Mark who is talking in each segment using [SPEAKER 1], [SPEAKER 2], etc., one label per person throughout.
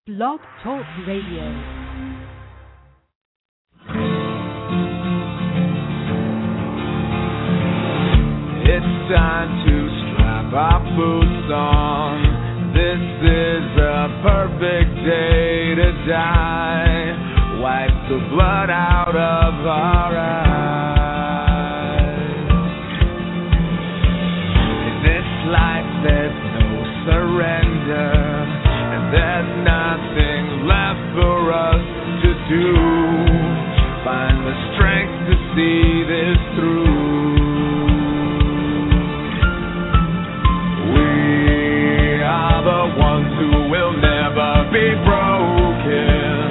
[SPEAKER 1] Blog Talk Radio.
[SPEAKER 2] It's time to strap our boots on. This is a perfect day to die. Wipe the blood out of our eyes. In this life there's no surrender, and there's nothing left for us to do. Find the strength to see this through. Ones who will never be broken.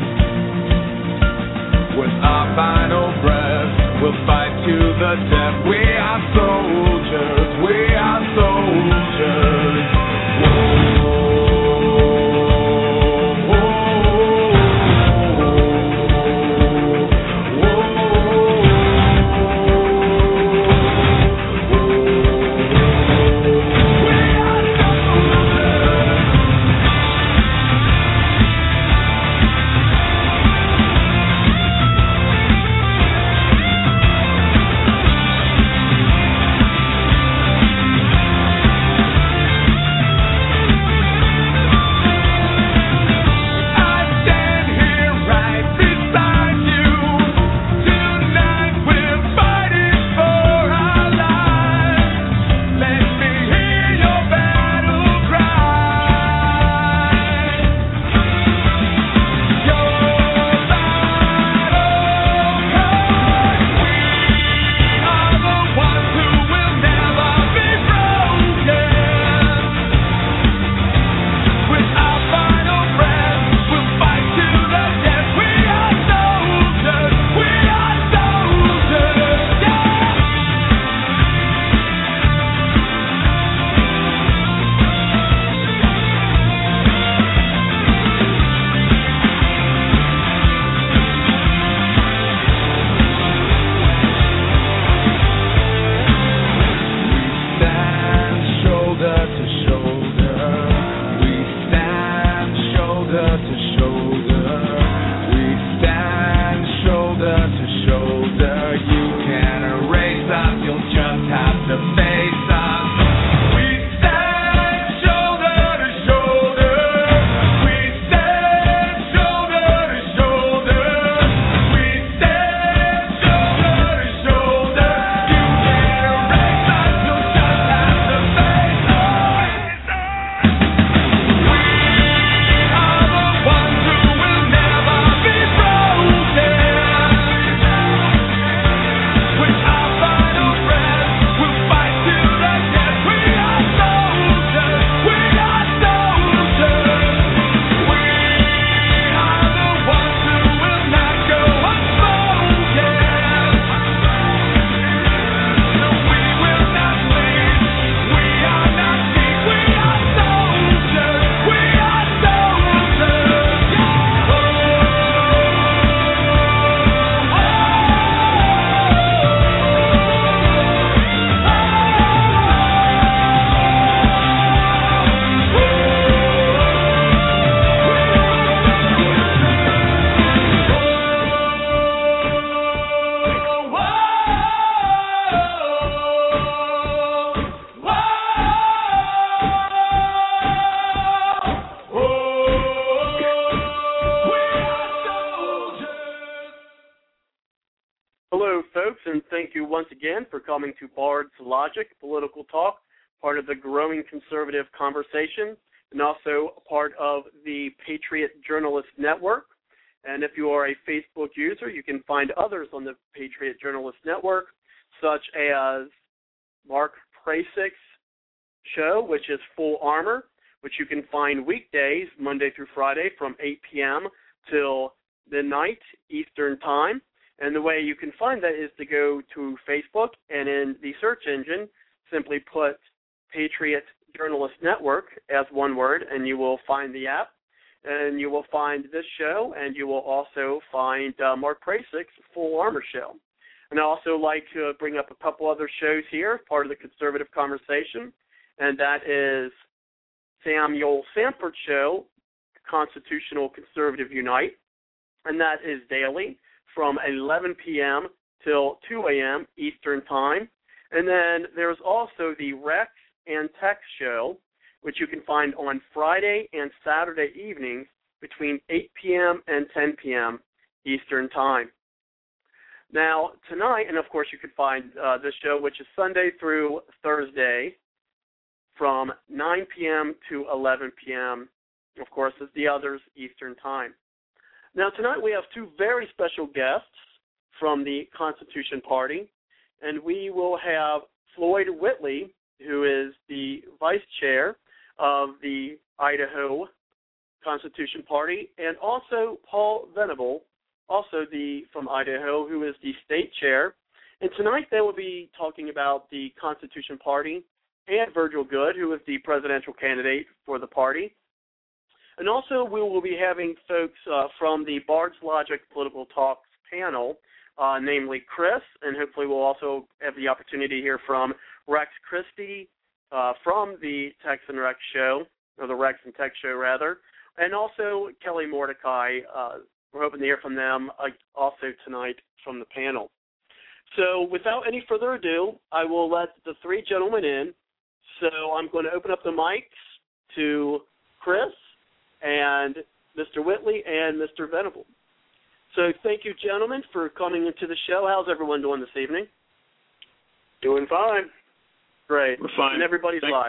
[SPEAKER 2] With our final breath, we'll fight to the death. We are soldiers, we are soldiers.
[SPEAKER 3] For coming to Bard's Logic, Political Talk, part of the growing conservative conversation, and also a part of the Patriot Journalist Network. And if you are a Facebook user, you can find others on the Patriot Journalist Network, such as Mark Prasic's show, which is Full Armor, which you can find weekdays, Monday through Friday, from 8 p.m. till midnight Eastern Time. And the way you can find that is to go to Facebook and in the search engine, simply put Patriot Journalist Network as one word, and you will find the app. And you will find this show, and you will also find Mark Prasic's Full Armor show. And I also like to bring up a couple other shows here, part of the conservative conversation, and that is Samuel Sanford's show, Constitutional Conservative Unite, and that is daily from 11 p.m. till 2 a.m. Eastern Time. And then there's also the Rex and Tech Show, which you can find on Friday and Saturday evenings between 8 p.m. and 10 p.m. Eastern Time. Now, tonight, and of course you can find this show, which is Sunday through Thursday, from 9 p.m. to 11 p.m., of course, as the others, Eastern Time. Now, tonight we have two very special guests from the Constitution Party, and we will have Floyd Whitley, who is the vice chair of the Idaho Constitution Party, and also Paul Venable, also from Idaho, who is the state chair. And tonight they will be talking about the Constitution Party and Virgil Goode, who is the presidential candidate for the party. And also we will be having folks from the Bard's Logic Political Talks panel, namely Chris, and hopefully we'll also have the opportunity to hear from Rex Christie from the Tex and Rex show, or the Rex and Tech show, rather, and also Kelly Mordecai. We're hoping to hear from them also tonight from the panel. So without any further ado, I will let the three gentlemen in. So I'm going to open up the mics to Chris and Mr. Whitley and Mr. Venable. So thank you, gentlemen, for coming into the show. How's everyone doing this evening?
[SPEAKER 4] Doing fine.
[SPEAKER 3] Great.
[SPEAKER 4] We're fine.
[SPEAKER 3] And everybody's live.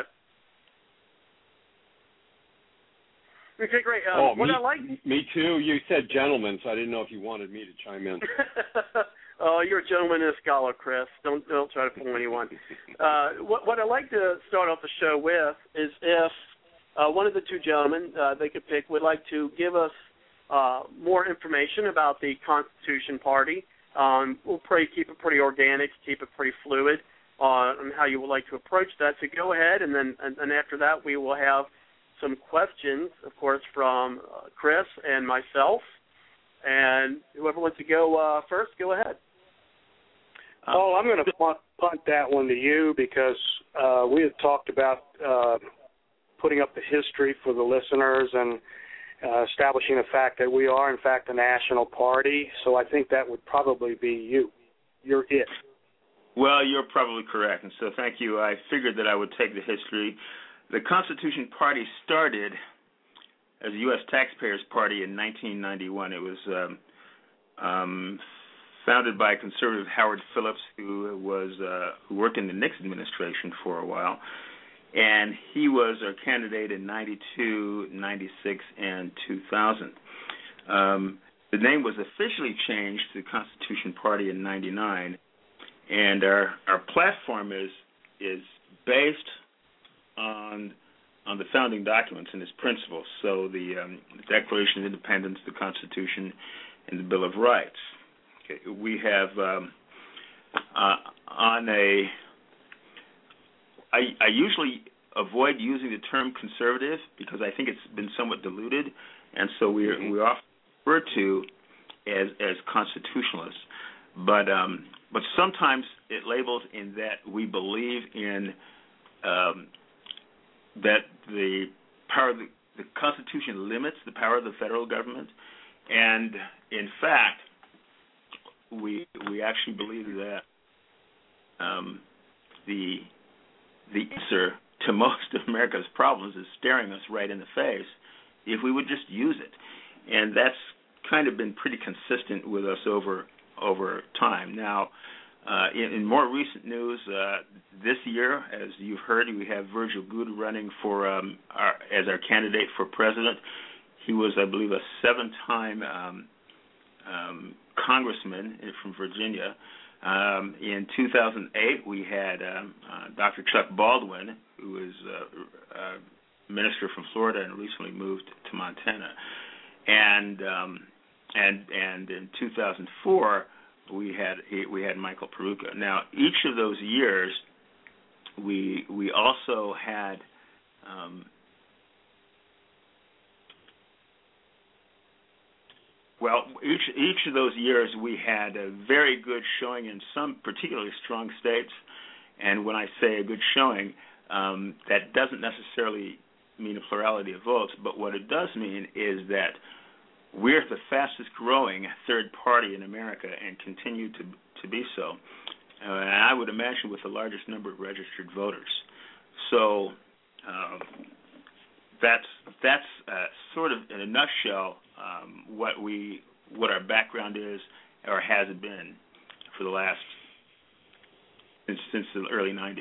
[SPEAKER 3] Okay, great.
[SPEAKER 5] Me too. You said gentlemen, so I didn't know if you wanted me to chime in.
[SPEAKER 3] Oh, you're a gentleman and a scholar, Chris. Don't try to fool anyone. What I'd like to start off the show with is if one of the two gentlemen they could pick would like to give us more information about the Constitution Party. We'll keep it pretty organic, keep it pretty fluid on how you would like to approach that. So go ahead, and then after that we will have some questions, of course, from Chris and myself. And whoever wants to go first, go ahead.
[SPEAKER 4] Oh, I'm going to punt that one to you because we had talked about putting up the history for the listeners and establishing the fact that we are, in fact, a national party. So I think that would probably be you. You're it.
[SPEAKER 6] Well, you're probably correct, and so thank you. I figured that I would take the history. The Constitution Party started as a U.S. Taxpayers Party in 1991. It was founded by conservative Howard Phillips, who worked in the Nixon administration for a while, and he was our candidate in 92, 96, and 2000. The name was officially changed to the Constitution Party in 99, and our platform is based on the founding documents and its principles. So the Declaration of Independence, the Constitution, and the Bill of Rights. Okay. We have I usually avoid using the term conservative because I think it's been somewhat diluted, and so we often refer to as constitutionalists. But sometimes it labels in that we believe in that the power of the Constitution limits the power of the federal government, and in fact, we actually believe that the answer to most of America's problems is staring us right in the face if we would just use it, and that's kind of been pretty consistent with us over time. Now, in more recent news, this year, as you've heard, we have Virgil Goode running for as our candidate for president. He was, I believe, a 7-time congressman from Virginia. In 2008, we had Dr. Chuck Baldwin, who was a minister from Florida and recently moved to Montana. And in 2004, we had Michael Peruka. Now, each of those years, we also had each of those years we had a very good showing in some particularly strong states. And when I say a good showing, that doesn't necessarily mean a plurality of votes, but what it does mean is that we're the fastest growing third party in America and continue to be so. And I would imagine with the largest number of registered voters. So that's sort of in a nutshell what our background is or has been for the last since the early 90s.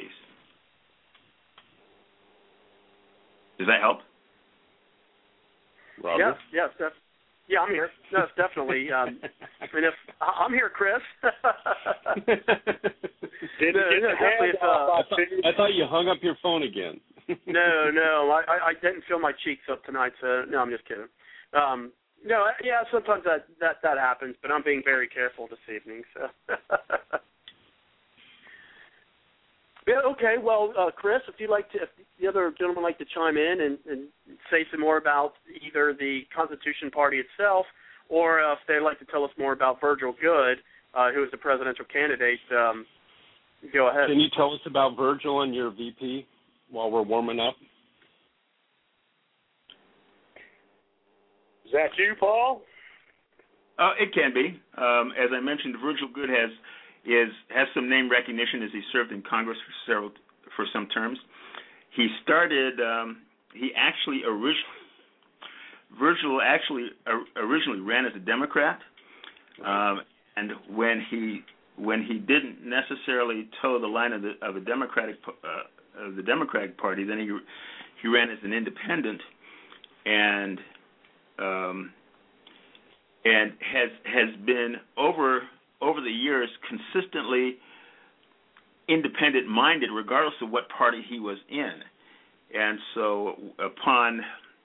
[SPEAKER 6] Does that help?
[SPEAKER 5] Robert?
[SPEAKER 3] Yes, yeah, I'm here. Yes, definitely. I'm here, Chris.
[SPEAKER 5] I thought you hung up your phone again.
[SPEAKER 3] No, I didn't feel my cheeks up tonight, so no, I'm just kidding. Sometimes that happens, but I'm being very careful this evening. So. Yeah, okay. Well, Chris, if the other gentlemen like to chime in and say some more about either the Constitution Party itself, or if they'd like to tell us more about Virgil Goode, who is the presidential candidate, go ahead.
[SPEAKER 5] Can you tell us about Virgil and your VP while we're warming up?
[SPEAKER 4] Is that you, Paul?
[SPEAKER 6] It can be. As I mentioned, Virgil Goode has some name recognition as he served in Congress for some terms. He started. Virgil actually originally ran as a Democrat, and when he didn't necessarily toe the line of the Democratic Party, then he ran as an independent, and has been over the years consistently independent-minded, regardless of what party he was in. And so upon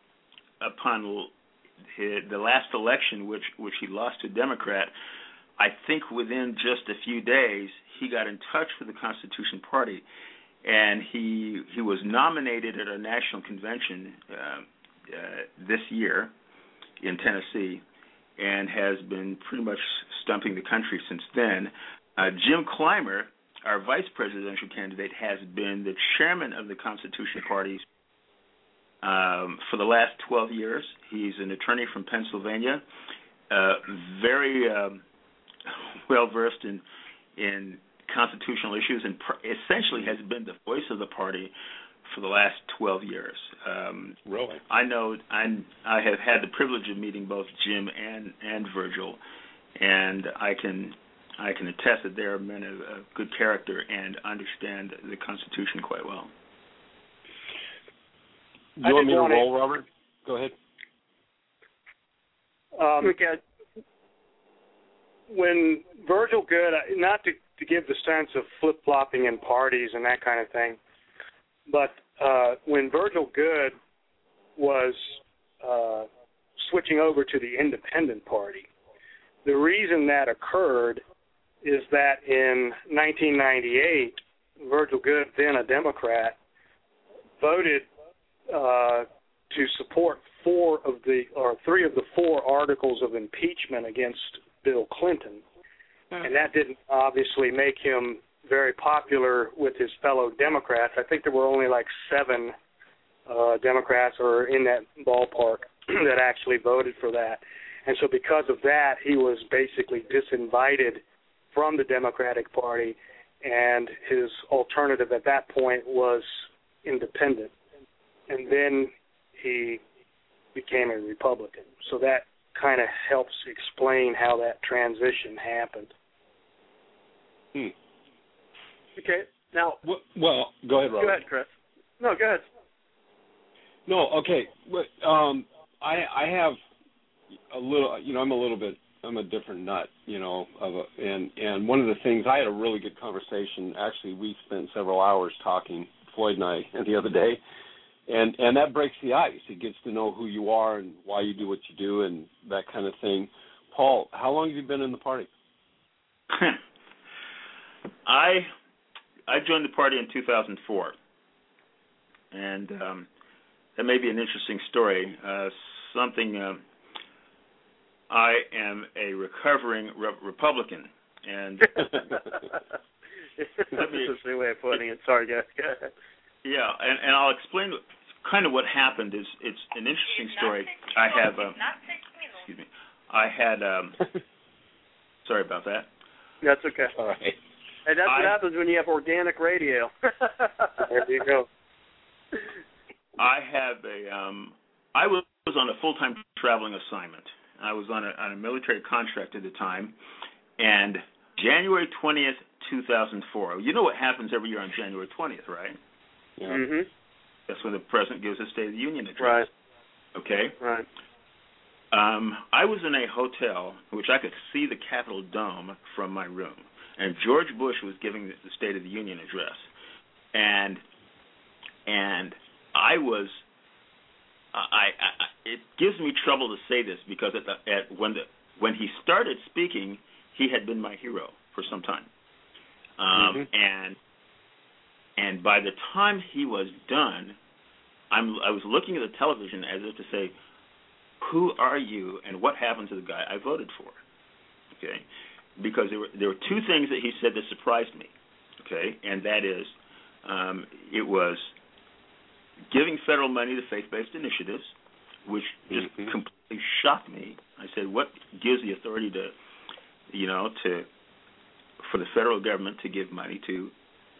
[SPEAKER 6] the last election, which he lost to a Democrat, I think within just a few days he got in touch with the Constitution Party, and he was nominated at our national convention this year in Tennessee, and has been pretty much stumping the country since then. Jim Clymer, our vice presidential candidate, has been the chairman of the Constitution Party for the last 12 years. He's an attorney from Pennsylvania, very well-versed in constitutional issues, and essentially has been the voice of the party for the last 12 years.
[SPEAKER 5] Really?
[SPEAKER 6] I know I have had the privilege of meeting both Jim and Virgil, and I can attest that they are men of good character and understand the Constitution quite well.
[SPEAKER 5] Do you want me to roll, Robert? Go ahead.
[SPEAKER 4] When Virgil Goode, not to give the sense of flip-flopping in parties and that kind of thing, but when Virgil Goode was switching over to the Independent Party, the reason that occurred is that in 1998, Virgil Goode, then a Democrat, voted to support three of the four articles of impeachment against Bill Clinton, and that didn't obviously make him very popular with his fellow Democrats. I think there were only like 7 Democrats or in that ballpark that actually voted for that. And so because of that, he was basically disinvited from the Democratic Party, and his alternative at that point was independent. And then he became a Republican. So that kind of helps explain how that transition happened.
[SPEAKER 3] Okay, now...
[SPEAKER 5] Well, go ahead, Robert.
[SPEAKER 3] Go ahead, Chris. No, go ahead.
[SPEAKER 5] No, okay. I have a little, I'm a different nut, and one of the things, I had a really good conversation. Actually, we spent several hours talking, Floyd and I, the other day, and that breaks the ice. It gets to know who you are and why you do what you do and that kind of thing. Paul, how long have you been in the party?
[SPEAKER 6] I joined the party in 2004, and that may be an interesting story. I am a recovering Republican, and
[SPEAKER 3] that's a way of putting it. Sorry, guys.
[SPEAKER 6] Yeah, and I'll explain kind of what happened is it's an interesting story. I have excuse me. I had sorry about that.
[SPEAKER 3] That's okay.
[SPEAKER 5] All right.
[SPEAKER 3] And that's what happens when you have organic radio.
[SPEAKER 4] There you go.
[SPEAKER 6] I have I was on a full-time traveling assignment. I was on a military contract at the time, and January 20th, 2004. You know what happens every year on January 20th, right?
[SPEAKER 5] Yeah.
[SPEAKER 3] Mm-hmm.
[SPEAKER 6] That's when the president gives a State of the Union address.
[SPEAKER 3] Right.
[SPEAKER 6] Okay?
[SPEAKER 3] Right.
[SPEAKER 6] I was in a hotel in which I could see the Capitol Dome from my room, and George Bush was giving the State of the Union address, and I was. It gives me trouble to say this because when he started speaking, he had been my hero for some time, and by the time he was done, I was looking at the television as if to say, who are you and what happened to the guy I voted for? Okay, because there were two things that he said that surprised me. Okay, and that is, it was giving federal money to faith-based initiatives, which just completely shocked me. I said, what gives the authority for the federal government to give money to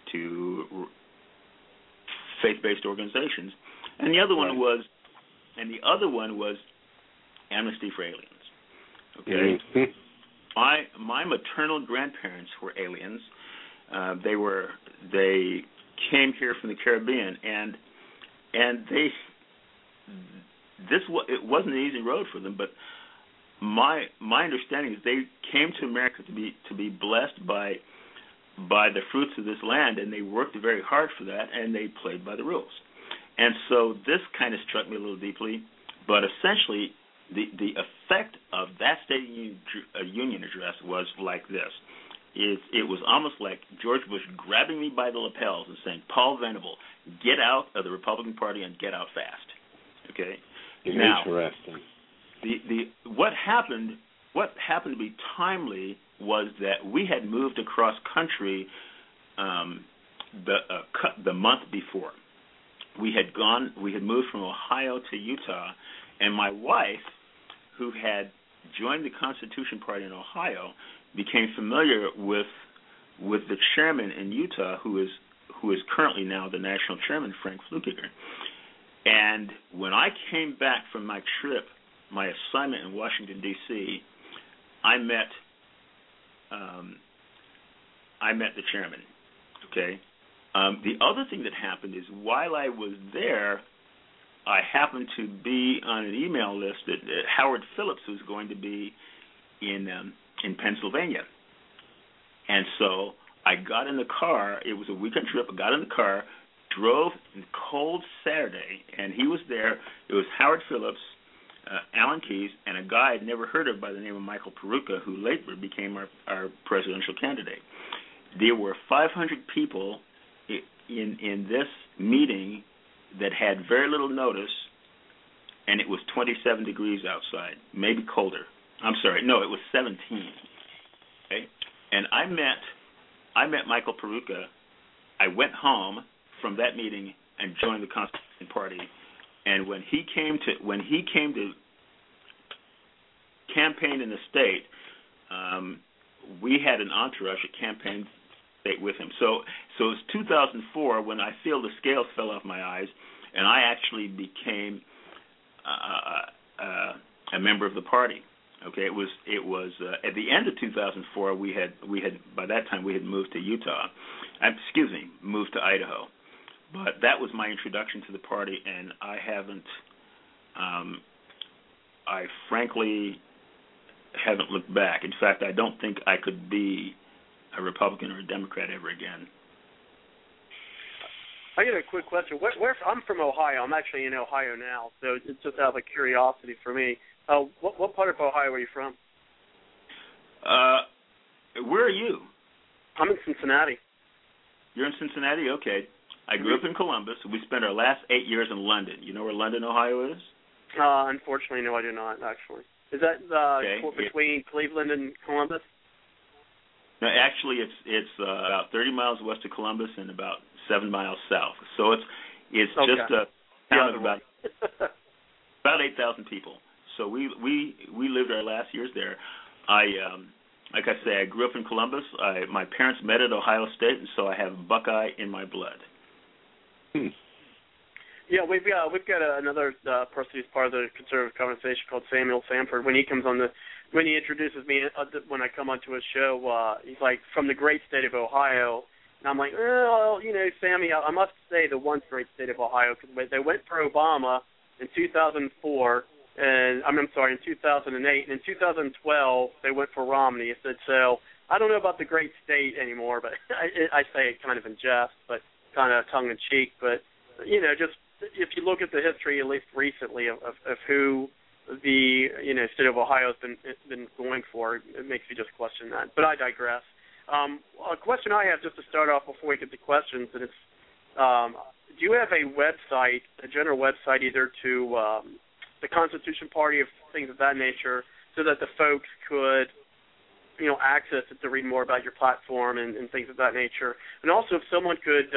[SPEAKER 6] faith-based organizations? And the other one was Amnesty for Aliens. Okay, my maternal grandparents were aliens. They came here from the Caribbean, and it wasn't an easy road for them. But my understanding is they came to America to be blessed by the fruits of this land, and they worked very hard for that, and they played by the rules. And so this kind of struck me a little deeply. But essentially, the effect of that State of the Union address was like this. It was almost like George Bush grabbing me by the lapels and saying, Paul Venable, get out of the Republican Party and get out fast. Okay?
[SPEAKER 5] Interesting.
[SPEAKER 6] Now, what happened to be timely was that we had moved across country the month before. We had moved from Ohio to Utah, and my wife, who had joined the Constitution Party in Ohio, became familiar with the chairman in Utah, who is currently now the national chairman, Frank Flukiger. And when I came back from my trip, my assignment in Washington, D.C., I met the chairman. Okay. The other thing that happened is while I was there, I happened to be on an email list that Howard Phillips was going to be in Pennsylvania. And so I got in the car. It was a weekend trip. I got in the car, drove in cold Saturday, and he was there. It was Howard Phillips, Alan Keyes, and a guy I'd never heard of by the name of Michael Peruka, who later became our presidential candidate. There were 500 people in this meeting that had very little notice, and it was 27 degrees outside, maybe colder. I'm sorry, no, it was 17. Okay, and I met Michael Peruka. I went home from that meeting and joined the Constitution Party. And when he came to campaign in the state, we had an entourage at campaign state with him. So it was 2004 when I feel the scales fell off my eyes, and I actually became a member of the party. Okay, it was at the end of 2004. We had by that time we had moved to Utah. Moved to Idaho. But that was my introduction to the party, and I haven't. I frankly haven't looked back. In fact, I don't think I could be a Republican or a Democrat ever again.
[SPEAKER 3] I got a quick question. Where I'm from Ohio. I'm actually in Ohio now, so it's just out of curiosity for me. What part of Ohio are you from?
[SPEAKER 6] Where are you?
[SPEAKER 3] I'm in Cincinnati.
[SPEAKER 6] You're in Cincinnati? Okay. I grew up in Columbus. We spent our last 8 years in London. You know where London, Ohio is?
[SPEAKER 3] Unfortunately, no, I do not, actually. Is that between Cleveland and Columbus?
[SPEAKER 6] No, actually, it's about 30 miles west of Columbus and about 7 miles south. So it's
[SPEAKER 3] okay.
[SPEAKER 6] just town of about 8,000 people. So we lived our last years there. Like I say, I grew up in Columbus. My parents met at Ohio State, and so I have Buckeye in my blood.
[SPEAKER 3] Yeah, we've got another person who's part of the conservative conversation called Samuel Sanford. When he introduces me when I come onto his show, he's like, from the great state of Ohio. And I'm like, well, Sammy, I must say the one great state of Ohio, because they went for Obama in 2004. And in 2008, and in 2012 they went for Romney. I said, so I don't know about the great state anymore, but I say it kind of in jest, but kind of tongue in cheek. But just if you look at the history, at least recently, of who the state of Ohio has been going for, it makes you just question that. But I digress. A question I have just to start off before we get to questions, and it's, do you have a website, a general website, either to the Constitution Party, of things of that nature, so that the folks could, access it to read more about your platform and things of that nature? And also, if someone could,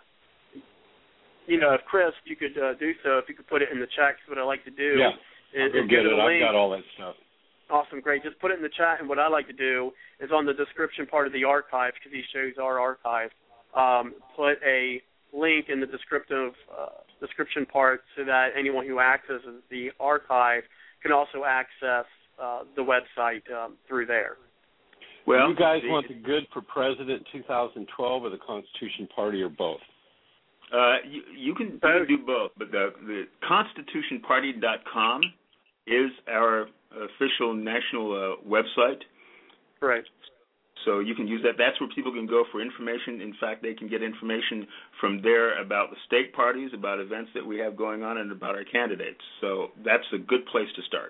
[SPEAKER 3] if Chris, you could do so, if you could put it in the chat, because what I like to do is
[SPEAKER 5] get it. I've got all that stuff.
[SPEAKER 3] Awesome, great. Just put it in the chat, and what I like to do is on the description part of the archive, because he shows our archive, put a link in the description part so that anyone who accesses the archive can also access the website through there.
[SPEAKER 5] Well, you guys want the Good for President 2012 or the Constitution Party, or both?
[SPEAKER 6] You can do both, but the ConstitutionParty.com is our official national website.
[SPEAKER 3] Right.
[SPEAKER 6] So you can use that. That's where people can go for information. In fact, they can get information from there about the state parties, about events that we have going on, and about our candidates. So that's a good place to start.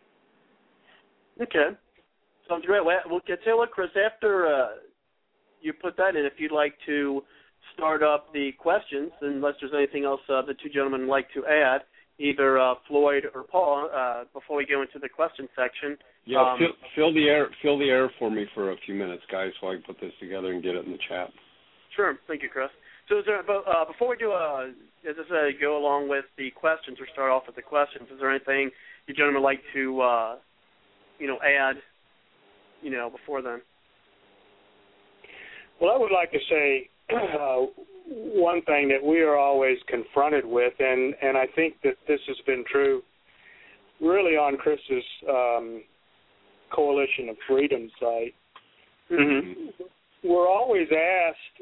[SPEAKER 3] Okay. Sounds great. Well, tell you, Chris, after you put that in, if you'd like to start up the questions, unless there's anything else the two gentlemen would like to add, either Floyd or Paul, before we go into the question section.
[SPEAKER 5] Yeah, fill the air for me for a few minutes, guys, so I can put this together and get it in the chat.
[SPEAKER 3] Sure. Thank you, Chris. So is there, before we do, as I said, go along with the questions or start off with the questions, is there anything you gentlemen would like to, add, before then?
[SPEAKER 4] Well, I would like to say one thing that we are always confronted with, and I think that this has been true really on Chris's Coalition of Freedom site.
[SPEAKER 3] Mm-hmm.
[SPEAKER 4] We're always asked,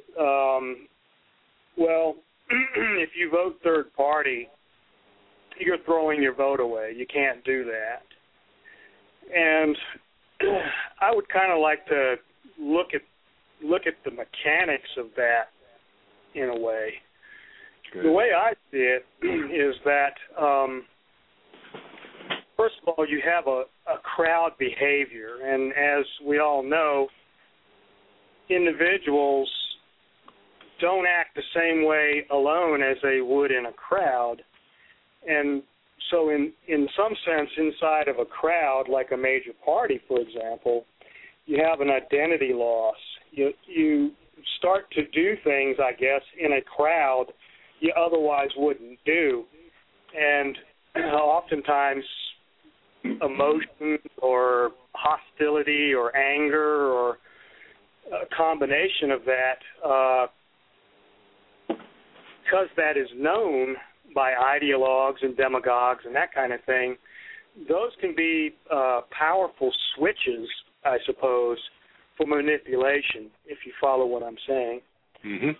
[SPEAKER 4] if you vote third party, you're throwing your vote away. You can't do that. And I would kind of like to look at the mechanics of that in a way. Good. The way I see it is that, first of all, you have a crowd behavior, and as we all know, individuals don't act the same way alone as they would in a crowd. And so in some sense, inside of a crowd, like a major party, for example, you have an identity loss. You start to do things, I guess, in a crowd you otherwise wouldn't do. And oftentimes emotion or hostility or anger or a combination of that, because that is known by ideologues and demagogues and that kind of thing, those can be powerful switches, I suppose, for manipulation, if you follow what I'm saying.
[SPEAKER 5] Mm-hmm.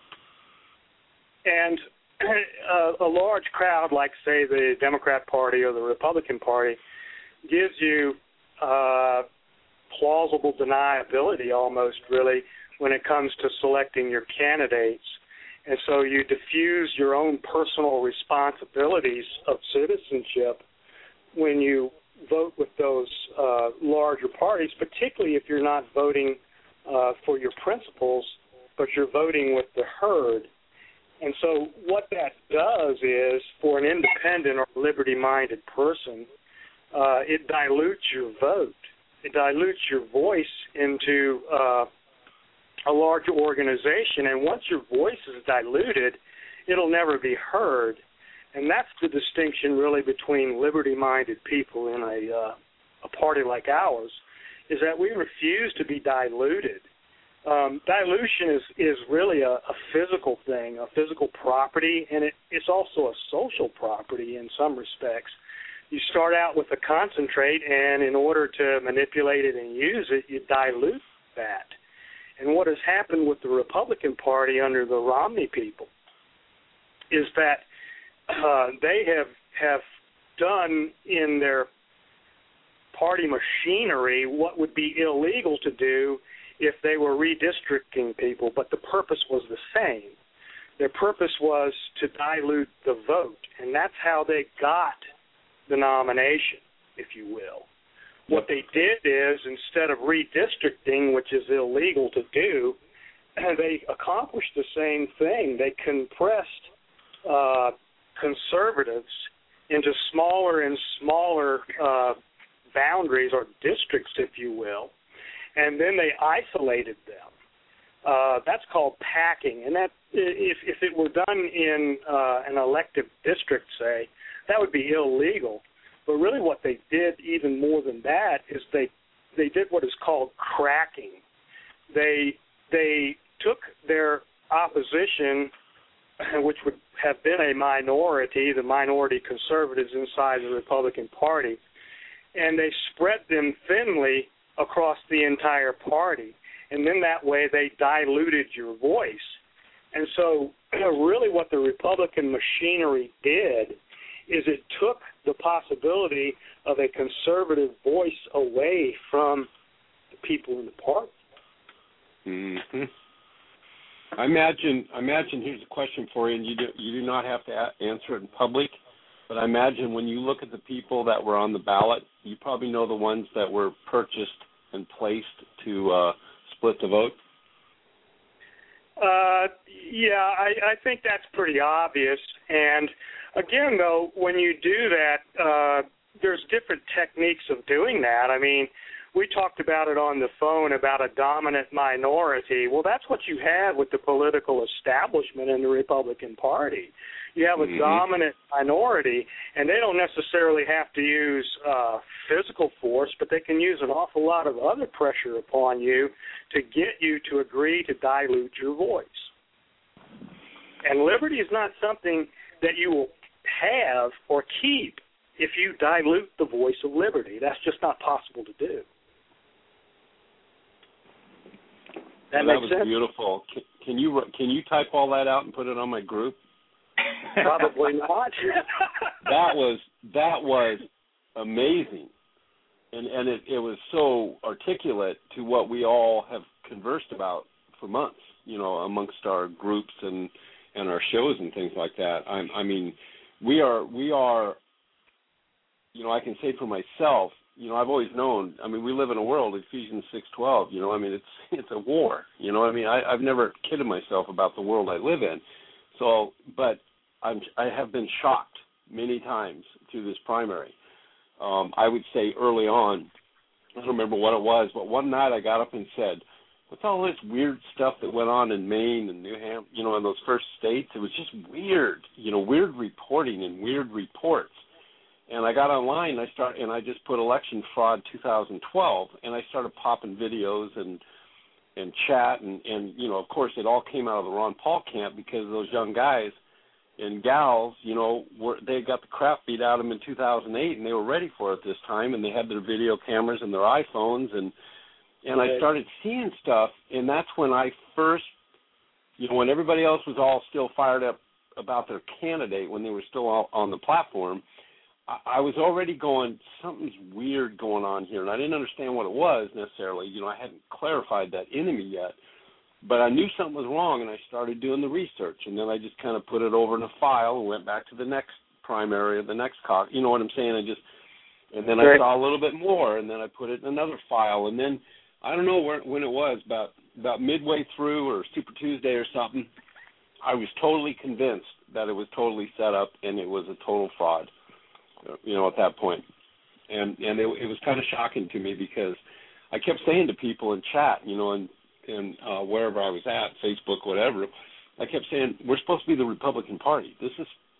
[SPEAKER 4] And a large crowd, like, say, the Democrat Party or the Republican Party, gives you plausible deniability almost, really, when it comes to selecting your candidates. And so you diffuse your own personal responsibilities of citizenship when you vote with those larger parties, particularly if you're not voting for your principles, but you're voting with the herd. And so what that does is, for an independent or liberty-minded person, it dilutes your vote. It dilutes your voice into a larger organization, and once your voice is diluted, it'll never be heard. And that's the distinction really between liberty-minded people in a party like ours, is that we refuse to be diluted. Dilution is really a physical thing, a physical property, and it's also a social property in some respects. You start out with a concentrate, and in order to manipulate it and use it, you dilute that. And what has happened with the Republican Party under the Romney people is that they have done in their party machinery what would be illegal to do if they were redistricting people, but the purpose was the same. Their purpose was to dilute the vote, and that's how they got the nomination, if you will. What they did is, instead of redistricting, which is illegal to do, they accomplished the same thing. They compressed conservatives into smaller and smaller boundaries or districts, if you will, and then they isolated them. That's called packing, and that if it were done in an elective district, say, that would be illegal. But really what they did even more than that is they did what is called cracking. They took their opposition, which would have been a minority, the minority conservatives inside the Republican Party, and they spread them thinly across the entire party. And then that way they diluted your voice. And so really what the Republican machinery did is it took the possibility of a conservative voice away from the people in the party.
[SPEAKER 5] Mm-hmm. I imagine. Here's a question for you, and you do not have to answer it in public. But I imagine when you look at the people that were on the ballot, you probably know the ones that were purchased and placed to split the vote.
[SPEAKER 4] Yeah, I think that's pretty obvious. And again, though, when you do that, there's different techniques of doing that. I mean, we talked about it on the phone about a dominant minority. Well, that's what you have with the political establishment in the Republican Party. You have a dominant minority, and they don't necessarily have to use physical force, but they can use an awful lot of other pressure upon you to get you to agree to dilute your voice. And liberty is not something that you will have or keep if you dilute the voice of liberty. That's just not possible to do. That makes sense?
[SPEAKER 5] Was beautiful. Can you type all that out and put it on my group?
[SPEAKER 4] Probably not.
[SPEAKER 5] That was amazing, and it was so articulate to what we all have conversed about for months, amongst our groups and our shows and things like that. I mean, we are. I can say for myself, I've always known. I mean, we live in a world, Ephesians 6:12. I mean, it's a war. I mean, I've never kidded myself about the world I live in. So, but I have been shocked many times through this primary. I would say early on, I don't remember what it was, but one night I got up and said, with all this weird stuff that went on in Maine and New Hampshire, in those first states, it was just weird, weird reporting and weird reports. And I got online and I just put election fraud 2012, and I started popping videos and chat and of course it all came out of the Ron Paul camp because those young guys and gals, they got the crap beat out of them in 2008, and they were ready for it this time, and they had their video cameras and their iPhones, and I started seeing stuff, and that's when I first, when everybody else was all still fired up about their candidate, when they were still on the platform, I was already going, something's weird going on here, and I didn't understand what it was necessarily. I hadn't clarified that enemy yet. But I knew something was wrong, and I started doing the research, and then I just kind of put it over in a file and went back to the next primary or the next caucus. You know what I'm saying? And then I saw a little bit more, and then I put it in another file, and then I don't know when it was, about midway through or Super Tuesday or something, I was totally convinced that it was totally set up and it was a total fraud. At that point, and it was kind of shocking to me because I kept saying to people in chat, and wherever I was at, Facebook, whatever, I kept saying, we're supposed to be the Republican Party. This is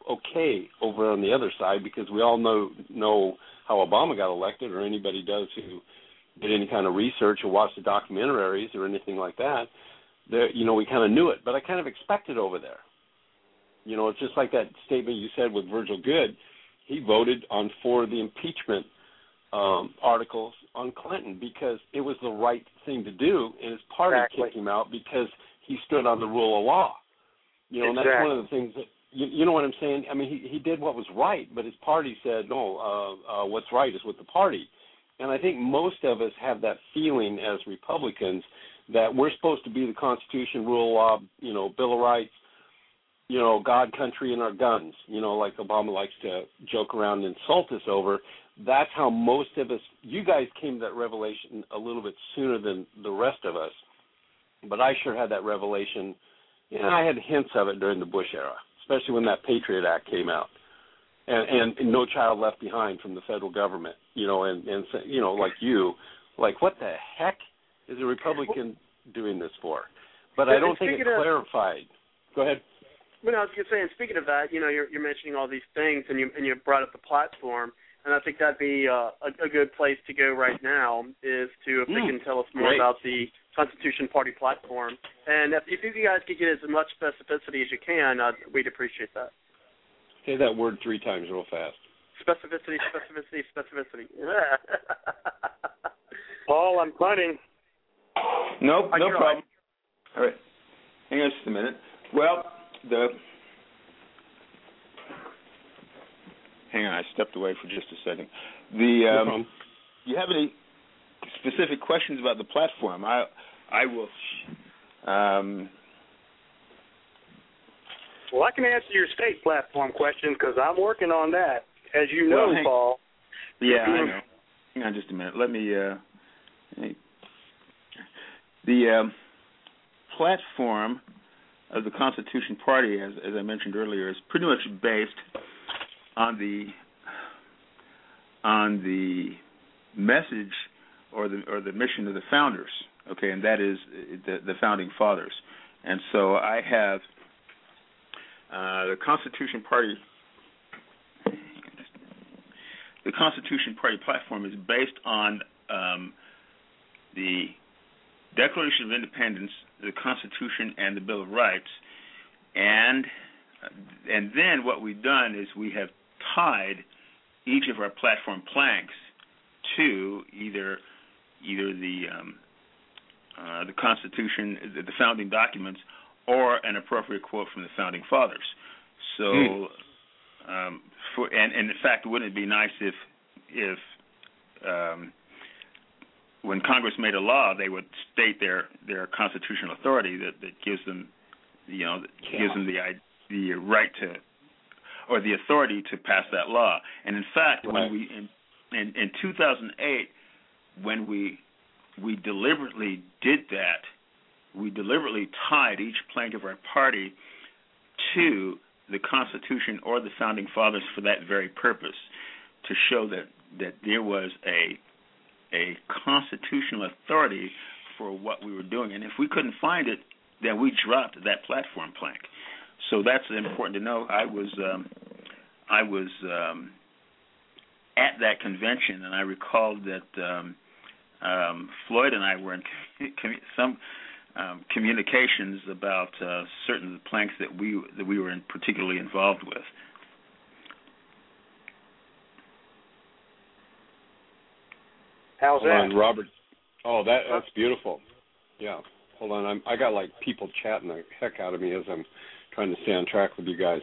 [SPEAKER 5] okay over on the other side, because we all know how Obama got elected, or anybody does who did any kind of research or watched the documentaries or anything like that. We kind of knew it, but I kind of expected over there. It's just like that statement you said with Virgil Goode. He voted for the impeachment articles on Clinton because it was the right thing to do, and his party kicked him out because he stood on the rule of law. And that's one of the things that, you know what I'm saying? I mean, he did what was right, but his party said, no, what's right is with the party. And I think most of us have that feeling as Republicans that we're supposed to be the Constitution, rule of law, Bill of Rights, God, country, and our guns, like Obama likes to joke around and insult us over. That's how most of us, you guys came to that revelation a little bit sooner than the rest of us, but I sure had that revelation, and I had hints of it during the Bush era, especially when that Patriot Act came out, and No Child Left Behind from the federal government, like what the heck is a Republican doing this for? But I don't think it clarified. Go ahead.
[SPEAKER 3] Well, I was going to say, and speaking of that, you're mentioning all these things, and you brought up the platform, and I think that'd be a good place to go right now is to, if they can tell us more about the Constitution Party platform. And if you guys could get as much specificity as you can, we'd appreciate that.
[SPEAKER 5] Say that word 3 times real fast.
[SPEAKER 3] Specificity.
[SPEAKER 4] Paul, I'm punting.
[SPEAKER 6] No problem. All right. Hang on just a minute. Well, hang on, I stepped away for just a second. You have any specific questions about the platform? I will.
[SPEAKER 4] Well, I can answer your state platform question because I'm working on that, as you know, Paul.
[SPEAKER 6] Yeah, I know. Hang on just a minute. Let me. The platform of the Constitution Party, as I mentioned earlier, is pretty much based on the message or the mission of the founders. Okay, and that is the founding fathers. And so I have the Constitution Party. The Constitution Party platform is based on the Declaration of Independence, the Constitution, and the Bill of Rights, and then what we've done is we have tied each of our platform planks to either the Constitution, the founding documents, or an appropriate quote from the founding fathers. So, and in fact, wouldn't it be nice if when Congress made a law, they would state their constitutional authority that gives them, gives them the right to, or the authority to pass that law. And in fact, when we in 2008, when we deliberately did that, we deliberately tied each plank of our party to the Constitution or the founding fathers for that very purpose, to show that there was a constitutional authority for what we were doing. And if we couldn't find it, then we dropped that platform plank. So that's important to know. I was at that convention, and I recalled that Floyd and I were in some communications about certain planks that we were particularly involved with.
[SPEAKER 4] How's that?
[SPEAKER 5] Hold on, Robert. Oh, that's beautiful. Yeah. Hold on. I got like people chatting the heck out of me as I'm trying to stay on track with you guys.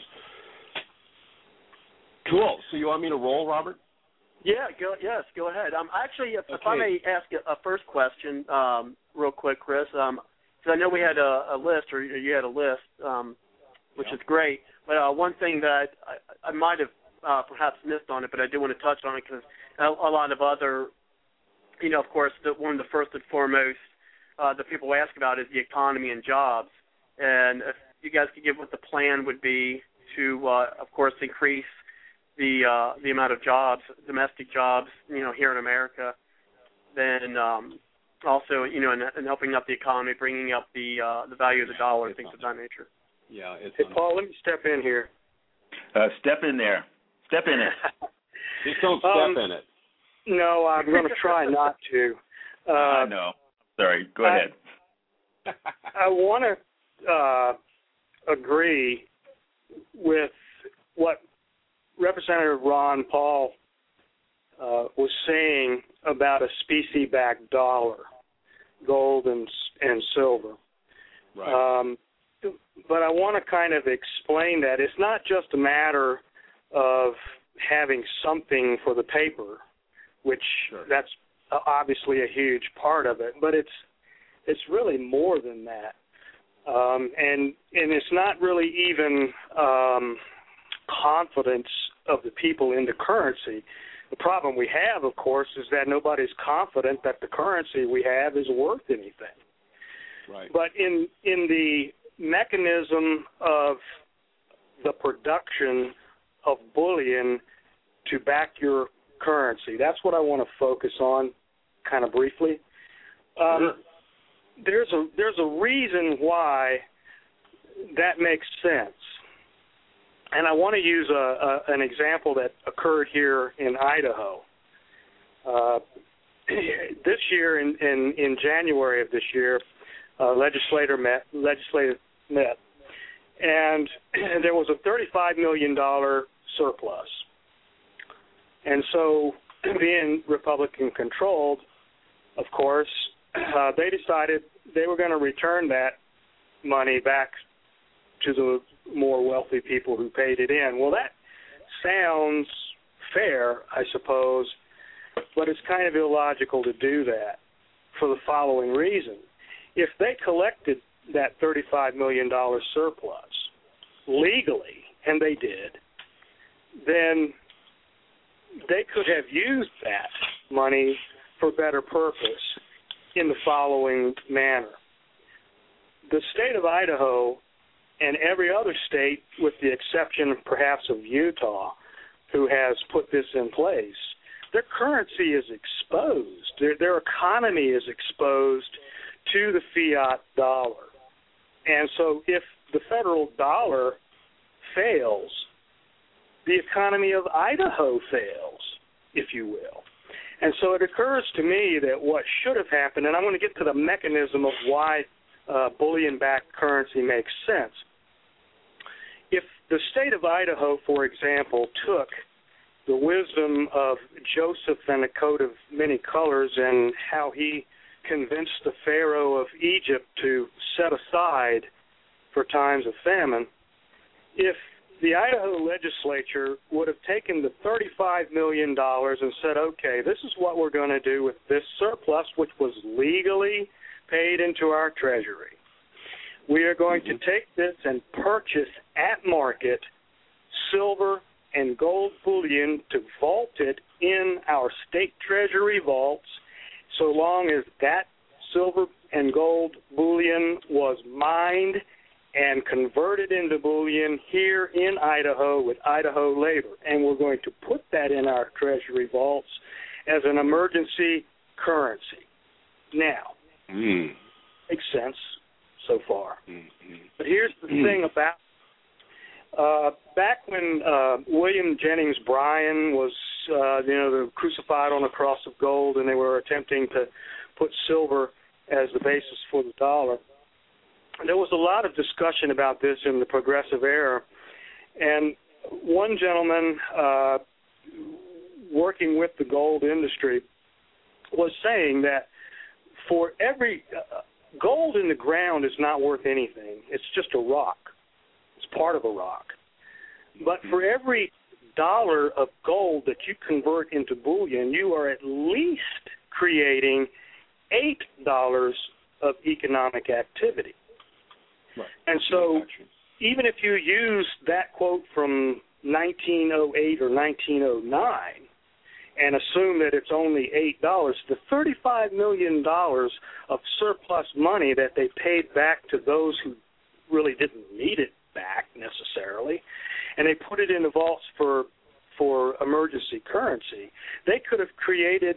[SPEAKER 5] Cool. So you want me to roll, Robert?
[SPEAKER 3] Yeah. Go ahead. Actually, if I may ask a first question, real quick, Chris, because I know we had a list, or you had a list, which is great. But one thing that I might have perhaps missed on it, but I do want to touch on it because a lot of other, of course, one of the first and foremost that people ask about is the economy and jobs. And if you guys could give what the plan would be to, of course, increase the amount of jobs, domestic jobs, here in America, then also, and helping up the economy, bringing up the value of the dollar, things of that nature.
[SPEAKER 5] Yeah.
[SPEAKER 4] Hey, Paul, let me step in here.
[SPEAKER 6] Step in there. Step in it.
[SPEAKER 5] Just don't step in it.
[SPEAKER 4] No, I'm going to try not to.
[SPEAKER 6] No. Sorry. Go ahead.
[SPEAKER 4] I want to agree with what Representative Ron Paul was saying about a specie-backed dollar, gold and silver.
[SPEAKER 5] Right.
[SPEAKER 4] But I want to kind of explain that it's not just a matter of having something for the paper, which that's obviously a huge part of it, but it's really more than that. And it's not really even confidence of the people in the currency. The problem we have, of course, is that nobody's confident that the currency we have is worth anything.
[SPEAKER 5] Right.
[SPEAKER 4] But in the mechanism of the production of bullion to back your currency, that's what I want to focus on kind of briefly. There's a reason why that makes sense. And I want to use an example that occurred here in Idaho. This year, in January of this year, legislative met, and there was a $35 million surplus. And so, being Republican-controlled, of course, they decided they were going to return that money back to the more wealthy people who paid it in. Well, that sounds fair, I suppose, but it's kind of illogical to do that for the following reason. If they collected that $35 million surplus legally, and they did, then they could have used that money for better purpose in the following manner. The state of Idaho and every other state, with the exception perhaps of Utah, who has put this in place, their currency is exposed. Their economy is exposed to the fiat dollar. And so if the federal dollar fails, the economy of Idaho fails, if you will. And so it occurs to me that what should have happened, and I'm going to get to the mechanism of why bullion-backed currency makes sense. If the state of Idaho, for example, took the wisdom of Joseph and a coat of many colors and how he convinced the Pharaoh of Egypt to set aside for times of famine, if the Idaho legislature would have taken the $35 million and said, okay, this is what we're going to do with this surplus, which was legally paid into our treasury. We are going to take this and purchase at market silver and gold bullion to vault it in our state treasury vaults, so long as that silver and gold bullion was mined and converted into bullion here in Idaho with Idaho labor. And we're going to put that in our treasury vaults as an emergency currency. Now, makes sense so far. But here's the thing about back when William Jennings Bryan was, crucified on a cross of gold, and they were attempting to put silver as the basis for the dollar, there was a lot of discussion about this in the progressive era. And one gentleman working with the gold industry was saying that for every gold in the ground is not worth anything. It's just a rock. It's part of a rock. But for every dollar of gold that you convert into bullion, you are at least creating $8 of economic activity.
[SPEAKER 5] Right.
[SPEAKER 4] And so even if you use that quote from 1908 or 1909 and assume that it's only $8, the $35 million of surplus money that they paid back to those who really didn't need it back necessarily, and they put it in the vaults for emergency currency, they could have created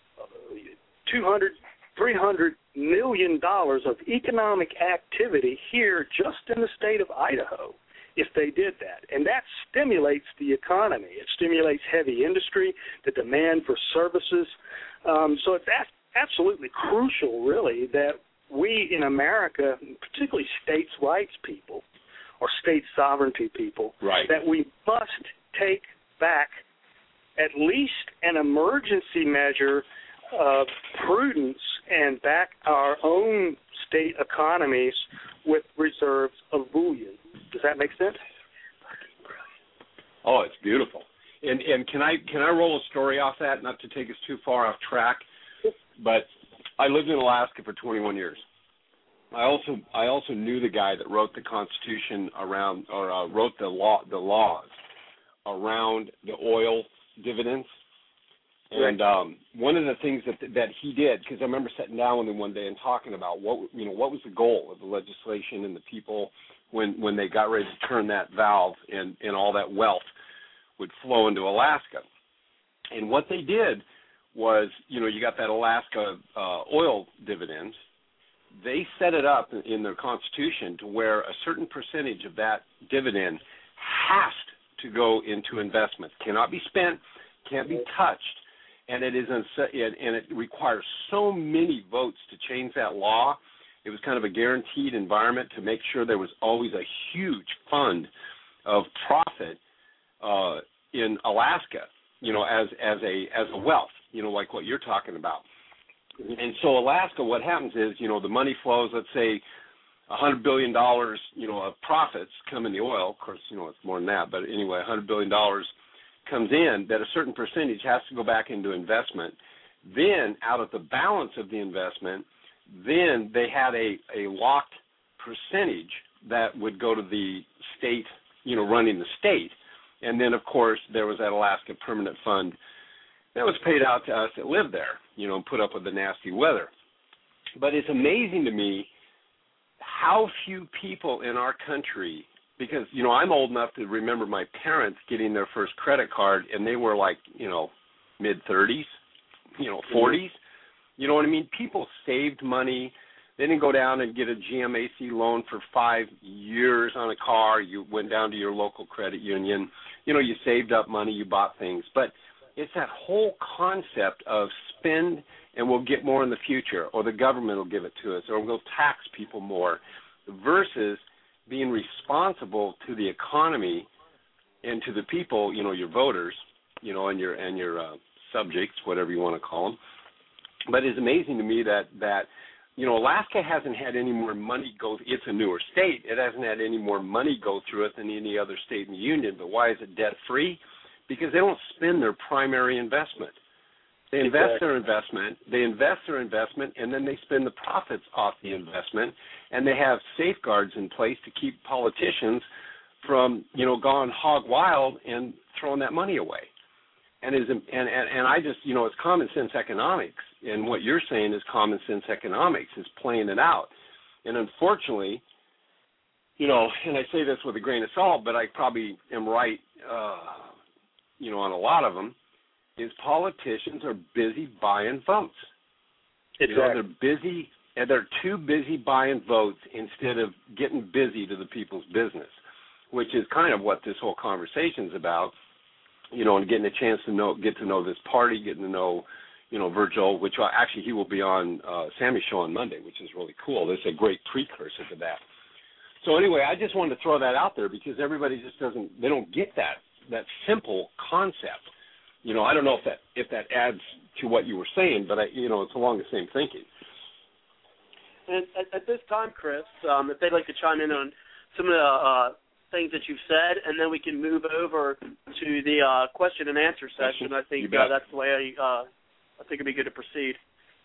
[SPEAKER 4] $300 million of economic activity here just in the state of Idaho if they did that. And that stimulates the economy. It stimulates heavy industry, the demand for services. So it's absolutely crucial, really, that we in America, particularly states' rights people or state sovereignty people,
[SPEAKER 5] right,
[SPEAKER 4] that we must take back at least an emergency measure of prudence and back our own state economies with reserves of bullion. Does that make sense?
[SPEAKER 5] Oh, it's beautiful. And can I roll a story off that, not to take us too far off track, but I lived in Alaska for 21 years. I also knew the guy that wrote the Constitution around, or wrote the laws around the oil dividends. And one of the things that he did, because I remember sitting down with him one day and talking about what was the goal of the legislation and the people when they got ready to turn that valve and all that wealth would flow into Alaska. And what they did was, you got that Alaska oil dividends. They set it up in their Constitution to where a certain percentage of that dividend has to go into investments, cannot be spent, can't be touched. And it requires so many votes to change that law. It was kind of a guaranteed environment to make sure there was always a huge fund of profit in Alaska, as a wealth, like what you're talking about. And so Alaska, what happens is, the money flows. Let's say $100 billion, of profits come in the oil. Of course, it's more than that, but anyway, $100 billion comes in, that a certain percentage has to go back into investment. Then out of the balance of the investment, then they had a locked percentage that would go to the state, running the state. And then, of course, there was that Alaska Permanent Fund that was paid out to us that lived there, and put up with the nasty weather. But it's amazing to me how few people in our country, because, I'm old enough to remember my parents getting their first credit card, and they were like, mid-30s, 40s. You know what I mean? People saved money. They didn't go down and get a GMAC loan for 5 years on a car. You went down to your local credit union. You saved up money, you bought things. But it's that whole concept of spend and we'll get more in the future, or the government will give it to us, or we'll tax people more, versus being responsible to the economy and to the people, your voters, and your subjects, whatever you want to call them. But it's amazing to me that Alaska hasn't had any more money go. It's a newer state. It hasn't had any more money go through it than any other state in the union. But why is it debt free? Because they don't spend their primary investment. They invest their investment, and then they spend the profits off the investment, and they have safeguards in place to keep politicians from, going hog wild and throwing that money away. And I just, it's common sense economics, and what you're saying is common sense economics, is playing it out. And unfortunately, and I say this with a grain of salt, but I probably am right, on a lot of them, is politicians are busy buying votes.
[SPEAKER 4] Exactly.
[SPEAKER 5] They're busy, and they're too busy buying votes instead of getting busy to the people's business, which is kind of what this whole conversation is about, and getting a chance to get to know this party, getting to know, Virgil, which actually he will be on Sammy's show on Monday, which is really cool. This is a great precursor to that. So anyway, I just wanted to throw that out there because everybody just they don't get that simple concept. I don't know if that adds to what you were saying, but it's along the same thinking.
[SPEAKER 3] And at this time, Chris, if they'd like to chime in on some of the things that you've said, and then we can move over to the question and answer session. I think that's the way I think it'd be good to proceed.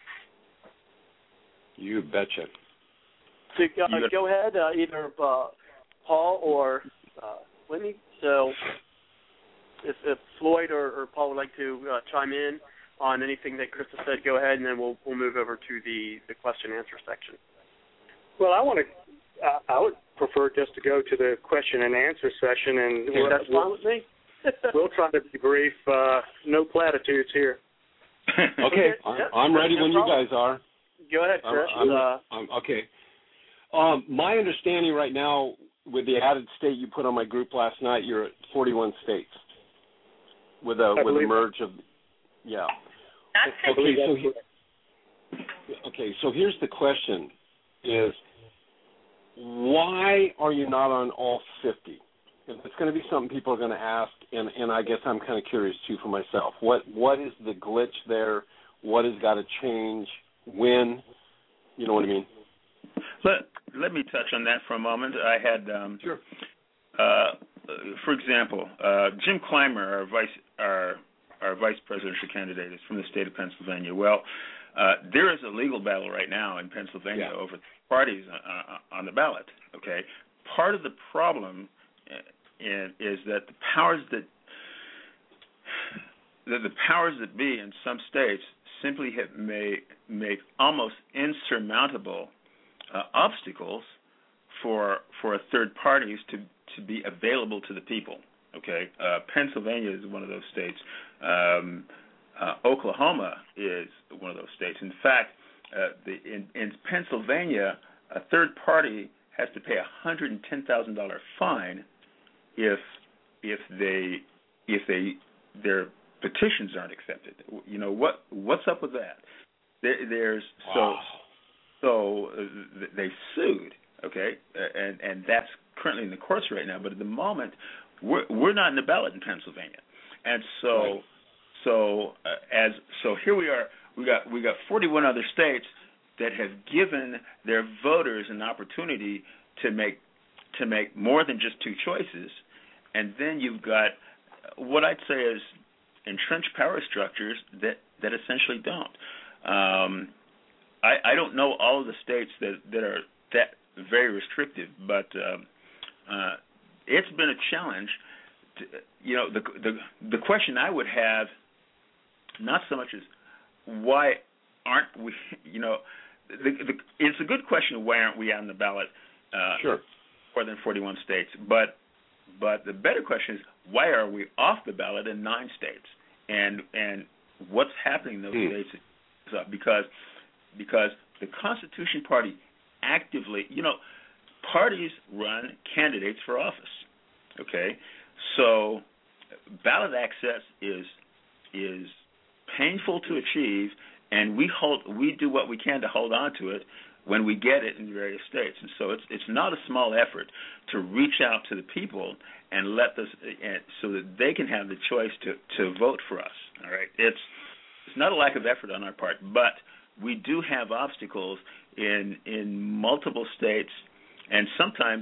[SPEAKER 5] You betcha.
[SPEAKER 3] So go ahead, either Paul or Whitney. So if Floyd or Paul would like to chime in on anything that Chris has said, go ahead, and then we'll move over to the question and answer section.
[SPEAKER 4] Well, I would prefer just to go to the question and answer session, and
[SPEAKER 3] that's fine with me.
[SPEAKER 4] We'll try to be brief. No platitudes here.
[SPEAKER 5] Okay, I'm ready when you guys are.
[SPEAKER 3] Go ahead, Chris.
[SPEAKER 5] Okay. My understanding right now, with the added state you put on my group last night, you're at 41 states with a merge of, yeah. Okay, so here's the question: is why are you not on all 50? It's going to be something people are going to ask, and I guess I'm kind of curious too for myself. What is the glitch there? What has got to change? When? You know what I mean?
[SPEAKER 6] Let me touch on that for a moment. I had,
[SPEAKER 5] sure.
[SPEAKER 6] For example, Jim Clymer, our vice presidential candidate, is from the state of Pennsylvania. Well, there is a legal battle right now in Pennsylvania over parties on the ballot. Okay, part of the problem is that the powers that be in some states simply have make almost insurmountable obstacles for third parties to be available to the people. Okay, Pennsylvania is one of those states. Oklahoma is one of those states. In fact, in Pennsylvania, a third party has to pay a $110,000 fine if their petitions aren't accepted. You know what's up with that? So they sued. Okay, and that's currently in the courts right now. But at the moment, we're not in the ballot in Pennsylvania, and so here we are. We got 41 other states that have given their voters an opportunity to make more than just two choices, and then you've got what I'd say is entrenched power structures that essentially don't. I don't know all of the states that are that very restrictive, but it's been a challenge. The question I would have, not so much as why aren't we? It's a good question. Why aren't we on the ballot?
[SPEAKER 5] Sure.
[SPEAKER 6] More than 41 states, but the better question is why are we off the ballot in 9 states? And what's happening in those states is because the Constitution Party actively, parties run candidates for office. Okay, so ballot access is painful to achieve, and we do what we can to hold on to it when we get it in various states. And so it's not a small effort to reach out to the people and let this, so that they can have the choice to vote for us. All right, it's not a lack of effort on our part, but we do have obstacles in multiple states, and sometimes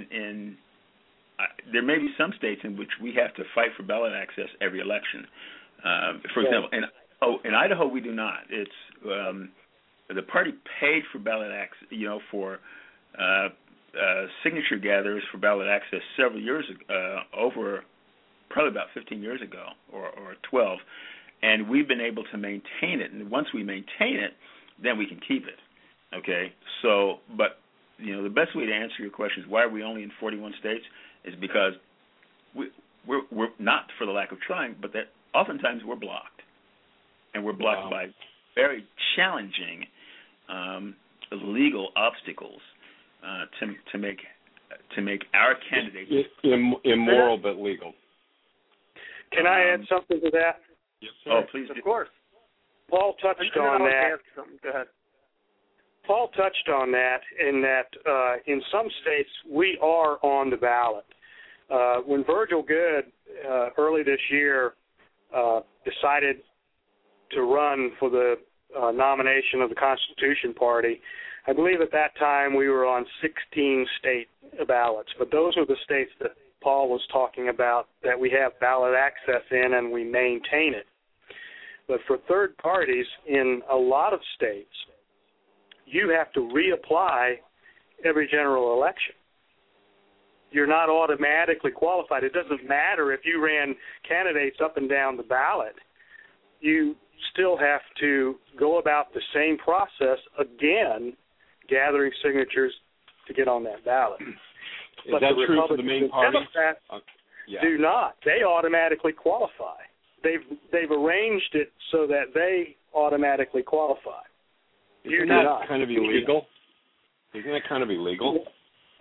[SPEAKER 6] there may be some states in which we have to fight for ballot access every election. For example, in Idaho we do not. It's the party paid for ballot access, for signature gatherers for ballot access several years ago, over probably about 15 years ago or 12, and we've been able to maintain it. And once we maintain it, then we can keep it. Okay, so but the best way to answer your question is why are we only in 41 states is because we're not for the lack of trying, but that oftentimes we're blocked, and we're blocked by very challenging legal obstacles to make our candidates
[SPEAKER 5] immoral but legal.
[SPEAKER 4] Can I add something to that?
[SPEAKER 5] Yes,
[SPEAKER 6] oh, please.
[SPEAKER 3] Of course.
[SPEAKER 4] Paul touched on that.
[SPEAKER 3] Go ahead.
[SPEAKER 4] Paul touched on that in that in some states we are on the ballot. When Virgil Goode early this year decided to run for the nomination of the Constitution Party, I believe at that time we were on 16 state ballots. But those are the states that Paul was talking about that we have ballot access in and we maintain it. But for third parties in a lot of states, you have to reapply every general election. You're not automatically qualified. It doesn't matter if you ran candidates up and down the ballot. You still have to go about the same process again, gathering signatures to get on that ballot.
[SPEAKER 5] Is that true for the main parties?
[SPEAKER 4] Democrats do not. They automatically qualify. They've arranged it so that they automatically qualify.
[SPEAKER 5] Isn't that kind of illegal? Isn't that kind of illegal?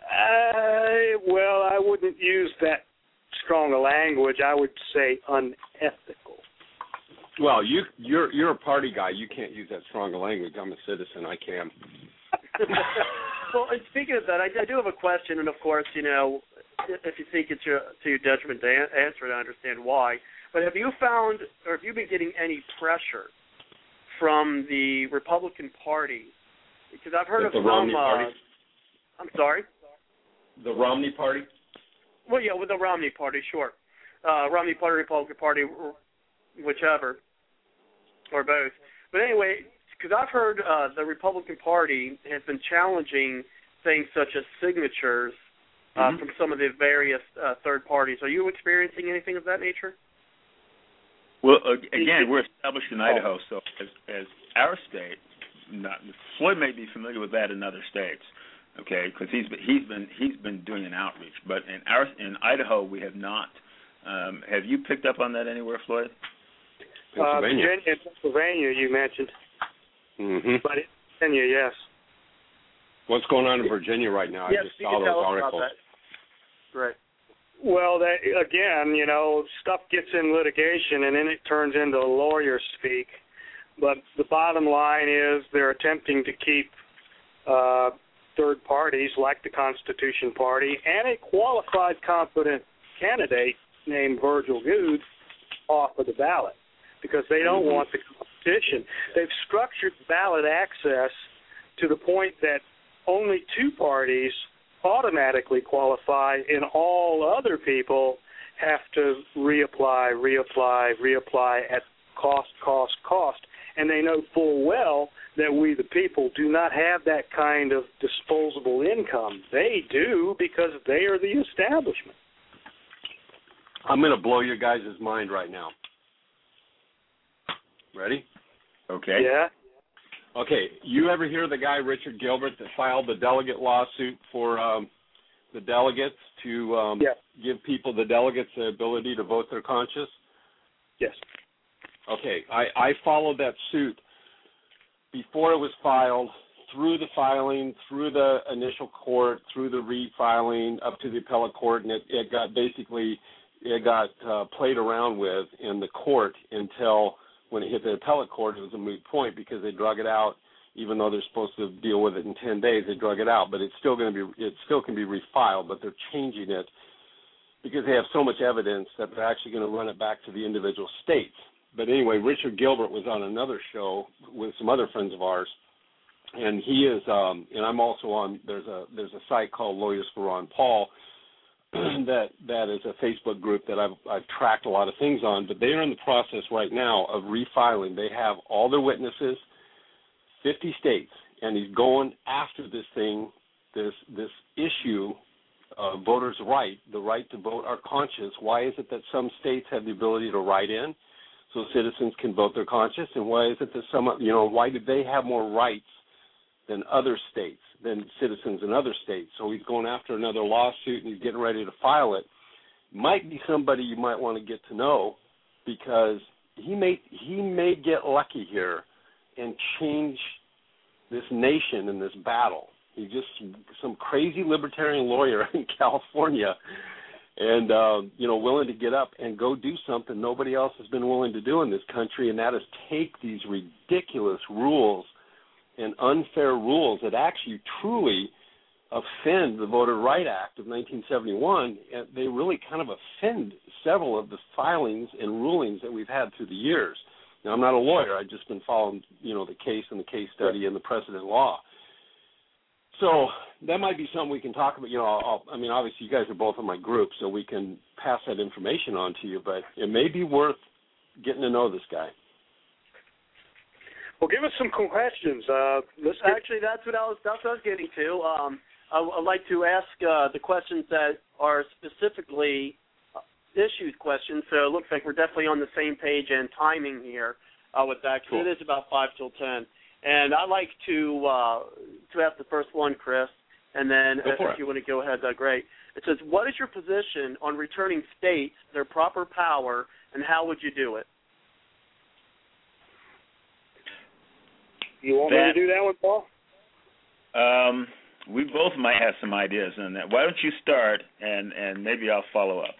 [SPEAKER 4] Well, I wouldn't use that strong a language. I would say unethical.
[SPEAKER 5] Well, you're a party guy. You can't use that strong a language. I'm a citizen. I can.
[SPEAKER 3] Well, and speaking of that, I do have a question, and of course, if you think it's to your detriment to answer it, I understand why. But have you found, or have you been getting any pressure from the Republican Party? Because I've heard of
[SPEAKER 5] the
[SPEAKER 3] some.
[SPEAKER 5] Romney Party?
[SPEAKER 3] I'm sorry.
[SPEAKER 5] The Romney Party?
[SPEAKER 3] Well, yeah, with the Romney Party, sure. Romney Party, Republican Party, whichever, or both. But anyway, because I've heard the Republican Party has been challenging things such as signatures from some of the various third parties. Are you experiencing anything of that nature?
[SPEAKER 6] Well, again, we're established in Idaho, so as our state, Floyd may be familiar with that in other states, okay, because he's been doing an outreach. But in Idaho, we have not. Have you picked up on that anywhere, Floyd?
[SPEAKER 4] Virginia and Pennsylvania, you mentioned.
[SPEAKER 5] Mm-hmm.
[SPEAKER 4] But in Virginia, yes.
[SPEAKER 5] What's going on in Virginia right now?
[SPEAKER 3] Yes,
[SPEAKER 5] I just saw those articles.
[SPEAKER 3] Right.
[SPEAKER 4] Well, again, stuff gets in litigation and then it turns into lawyer speak. But the bottom line is they're attempting to keep third parties like the Constitution Party and a qualified, competent candidate named Virgil Goode off of the ballot because they don't want the competition. They've structured ballot access to the point that only two parties automatically qualify, and all other people have to reapply at cost. And they know full well that we, the people, do not have that kind of disposable income. They do because they are the establishment.
[SPEAKER 5] I'm going to blow your guys' mind right now. Ready?
[SPEAKER 6] Okay.
[SPEAKER 4] Yeah.
[SPEAKER 5] Okay, you ever hear the guy, Richard Gilbert, that filed the delegate lawsuit for the delegates to give the delegates the ability to vote their conscience?
[SPEAKER 4] Yes.
[SPEAKER 5] Okay, I followed that suit before it was filed, through the filing, through the initial court, through the refiling, up to the appellate court, and it got played around with in the court until when it hit the appellate court, it was a moot point because they drug it out. Even though they're supposed to deal with it in 10 days, they drug it out. But it still can be refiled, but they're changing it because they have so much evidence that they're actually going to run it back to the individual states. But anyway, Richard Gilbert was on another show with some other friends of ours, and he is, and I'm also on. There's a site called Lawyers for Ron Paul. That is a Facebook group that I've tracked a lot of things on, but they are in the process right now of refiling. They have all their witnesses, 50 states, and he's going after this thing, this issue of voters' right, the right to vote our conscience. Why is it that some states have the ability to write in so citizens can vote their conscience, and why is it that why do they have more rights than other states, than citizens in other states? So he's going after another lawsuit, and he's getting ready to file it. Might be somebody you might want to get to know because he may get lucky here and change this nation in this battle. He's just some crazy libertarian lawyer in California and, willing to get up and go do something nobody else has been willing to do in this country, and that is take these ridiculous rules and unfair rules that actually truly offend the Voter Right Act of 1971, and they really kind of offend several of the filings and rulings that we've had through the years. Now, I'm not a lawyer. I've just been following, the case and the case study and the precedent law. So that might be something we can talk about. Obviously you guys are both in my group, so we can pass that information on to you, but it may be worth getting to know this guy.
[SPEAKER 4] Well, give us some questions.
[SPEAKER 3] Actually, that's what I was getting to. I'd like to ask the questions that are specifically issued questions. So it looks like we're definitely on the same page and timing here with that. Cool. It is about 5 till 10, and I'd like to ask the first one, Chris, and then if you want to go ahead, great. It says, "What is your position on returning states their proper power, and how would you do it?"
[SPEAKER 4] You want me to do that one, Paul?
[SPEAKER 6] we both might have some ideas on that. Why don't you start, and maybe I'll follow up.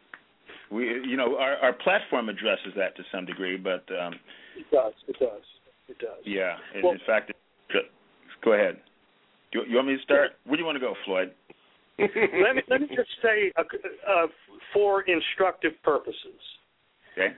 [SPEAKER 6] Our platform addresses that to some degree, but
[SPEAKER 4] it does.
[SPEAKER 6] Yeah, in fact, go ahead. You want me to start? Where do you want to go, Floyd?
[SPEAKER 4] Let me just say, for instructive purposes.
[SPEAKER 6] Okay.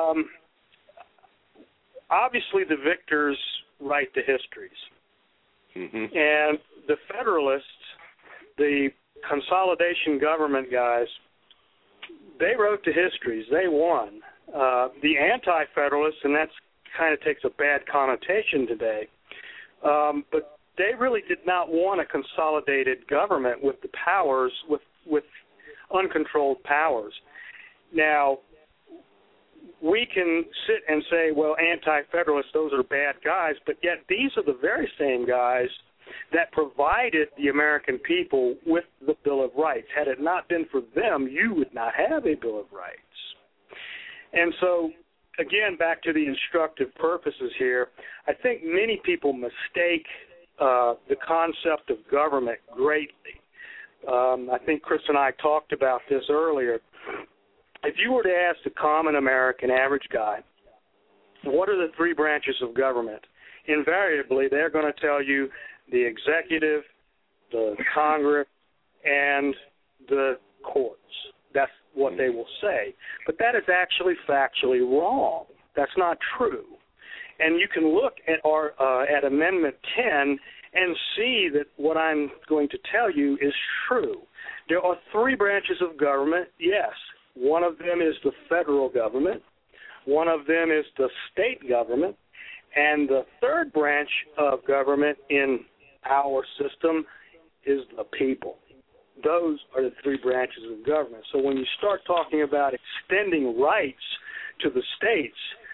[SPEAKER 4] Obviously, the victors write the histories. Mm-hmm. And the Federalists, the consolidation government guys, they wrote the histories. They won. The Anti-Federalists, and that kind of takes a bad connotation today, but they really did not want a consolidated government with the powers, with uncontrolled powers. Now, we can sit and say, well, Anti-Federalists, those are bad guys, but yet these are the very same guys that provided the American people with the Bill of Rights. Had it not been for them, you would not have a Bill of Rights. And so, again, back to the instructive purposes here, I think many people mistake the concept of government greatly. I think Chris and I talked about this earlier. If you were to ask the common American average guy, what are the three branches of government? Invariably, they're going to tell you the executive, the Congress, and the courts. That's what they will say. But that is actually factually wrong. That's not true. And you can look at our at Amendment 10 and see that what I'm going to tell you is true. There are three branches of government, yes. One of them is the federal government. One of them is the state government. And the third branch of government in our system is the people. Those are the three branches of government. So when you start talking about extending rights to the states,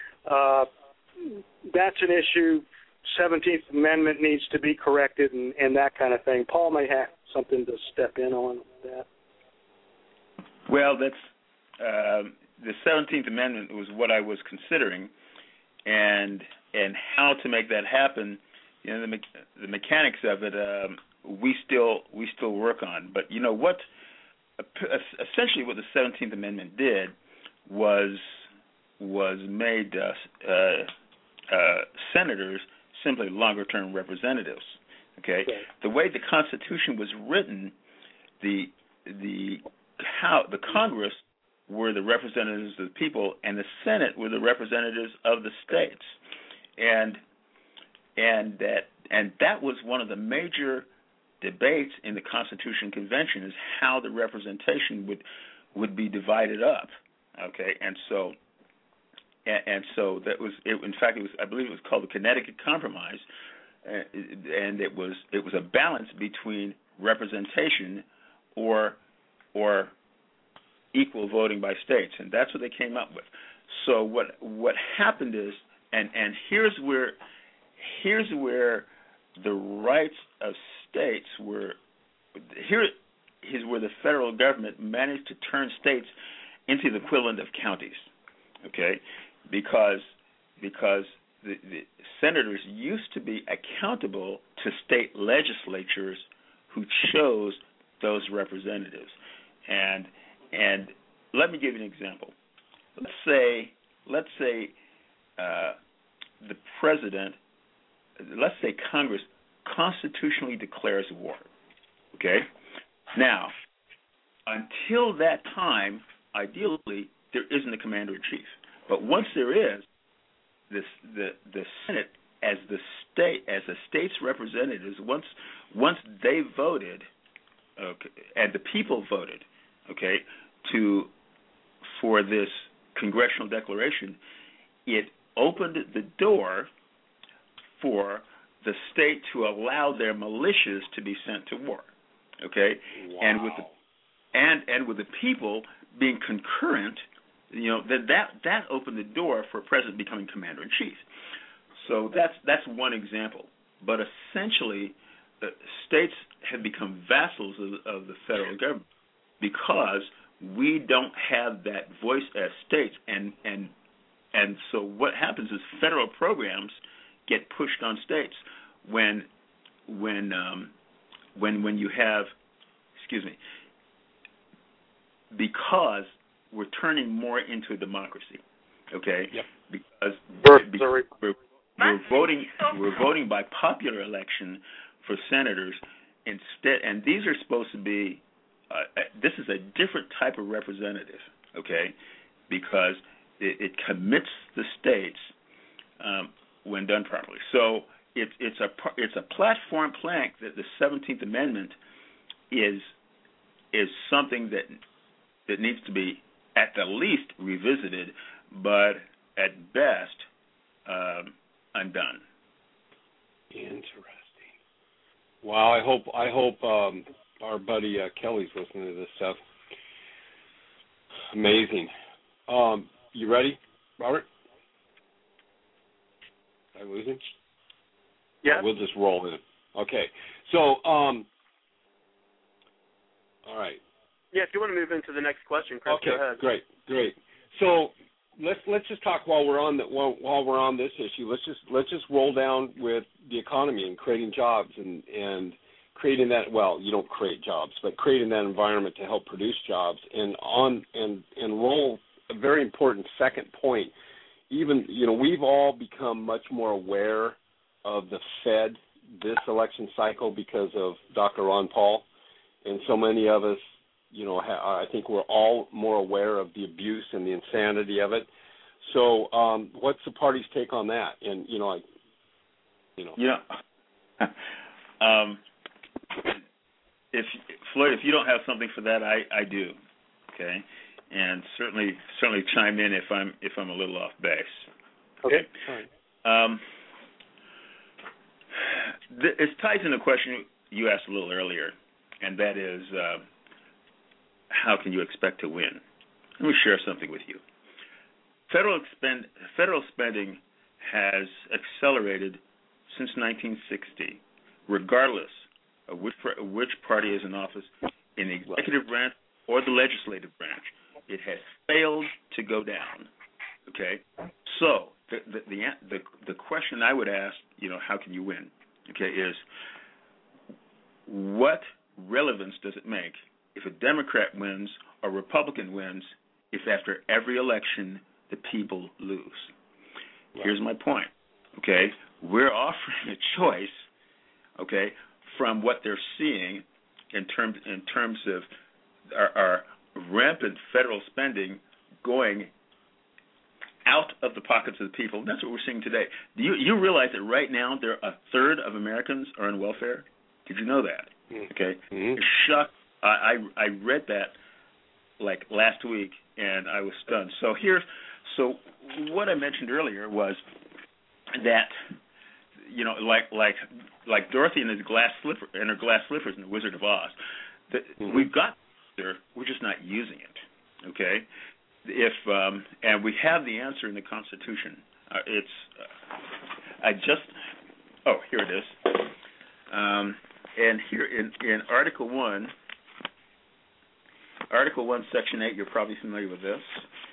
[SPEAKER 4] that's an issue. 17th Amendment needs to be corrected and that kind of thing. Paul may have something to step in on that.
[SPEAKER 6] Well, that's the 17th Amendment was what I was considering, and how to make that happen. The mechanics of it, we still work on. But you know what? Essentially, what the 17th Amendment did was made senators simply longer-term representatives. Okay, the way the Constitution was written, the Congress were the representatives of the people, and the Senate were the representatives of the states, and that was one of the major debates in the Constitution Convention, is how the representation would be divided up. Okay, and so that was it. In fact, it was, I believe it was called the Connecticut Compromise, and it was a balance between representation or equal voting by states, and that's what they came up with. So what happened is, and here's where the rights of states were. Here is where the federal government managed to turn states into the equivalent of counties. Okay, because the senators used to be accountable to state legislatures who chose those representatives. And let me give you an example. Let's say the president, let's say Congress constitutionally declares war. Okay? Now, until that time, ideally, there isn't a commander-in-chief. But once there is, the Senate, as the state's representatives, once they voted, okay, and the people voted, okay, for this congressional declaration, it opened the door for the state to allow their militias to be sent to war. Okay, wow. and with the people being concurrent, that opened the door for a president becoming commander-in-chief. So that's one example. But essentially, the states have become vassals of the federal government because we don't have that voice as states, and so what happens is federal programs get pushed on states when when you have, because we're turning more into a democracy, okay?
[SPEAKER 5] Yep.
[SPEAKER 6] Because we're voting by popular election for senators instead, and these are supposed to be. This is a different type of representative, okay? Because it commits the states when done properly. So it's a platform plank that the 17th Amendment is something that needs to be at the least revisited, but at best undone.
[SPEAKER 5] Interesting. Wow, I hope our buddy Kelly's listening to this stuff. Amazing. You ready, Robert? Did I lose him?
[SPEAKER 3] Yeah.
[SPEAKER 5] We'll just roll in. Okay. So, all right.
[SPEAKER 3] Yeah, if you want to move into the next question, Chris,
[SPEAKER 5] okay,
[SPEAKER 3] go ahead.
[SPEAKER 5] Great. So let's just talk while we're on this issue. Let's just roll down with the economy and creating jobs and creating that. Well, you don't create jobs, but creating that environment to help produce jobs and roll a very important second point. Even we've all become much more aware of the Fed this election cycle because of Dr. Ron Paul, and so many of us. I think we're all more aware of the abuse and the insanity of it. So, what's the party's take on that? And
[SPEAKER 6] if Floyd, if you don't have something for that, I do. Okay, and certainly chime in if I'm a little off base.
[SPEAKER 3] Okay.
[SPEAKER 6] All right. It ties into a question you asked a little earlier, and that is. How can you expect to win? Let me share something with you. Federal spending has accelerated since 1960, regardless of which party is in office, in the executive branch or the legislative branch. It has failed to go down. Okay, so the question I would ask, how can you win? Okay, is what relevance does it make if a Democrat wins or Republican wins if after every election the people lose? Right. Here's my point, okay? We're offering a choice, okay, from what they're seeing in terms of our rampant federal spending going out of the pockets of the people. That's what we're seeing today. Do you realize that right now a third of Americans are on welfare? Did you know that? Okay. Mm-hmm. Shocked. I read that like last week, and I was stunned. So what I mentioned earlier was that like Dorothy and her glass slippers in The Wizard of Oz. We've got there, we're just not using it. Okay, and we have the answer in the Constitution. Here it is. And here in Article 1, Section 8, you're probably familiar with this.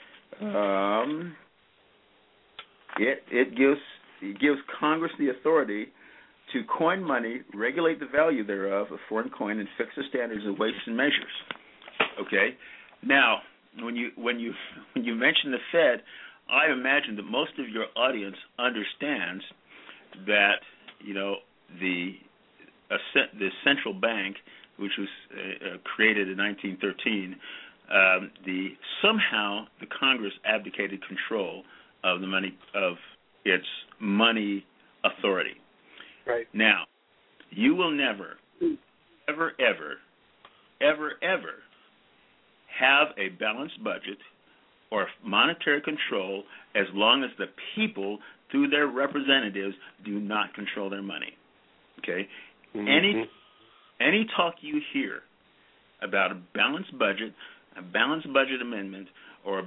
[SPEAKER 6] It gives Congress the authority to coin money, regulate the value thereof of foreign coin, and fix the standards of weights and measures. Okay. Now, when you mention the Fed, I imagine that most of your audience understands that the central bank, which was created in 1913, somehow the Congress abdicated control of its money authority.
[SPEAKER 3] Right.
[SPEAKER 6] Now, you will never, ever, ever, ever, ever have a balanced budget or monetary control as long as the people, through their representatives, do not control their money. Okay? Mm-hmm. Any talk you hear about a balanced budget amendment, or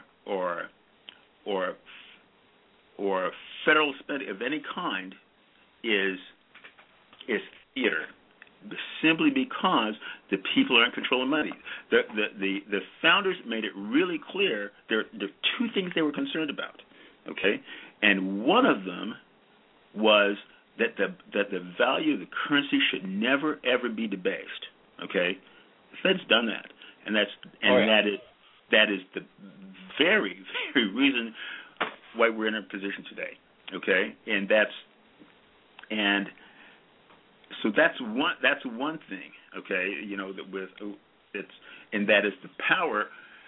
[SPEAKER 6] federal spending of any kind is theater, simply because the people are in control of money. The founders made it really clear there are two things they were concerned about. Okay, and one of them was that the value of the currency should never ever be debased. Okay, the Fed's done that, and that is the very, very reason why we're in a position today. Okay, and so that's one thing. Okay, that with that is the power.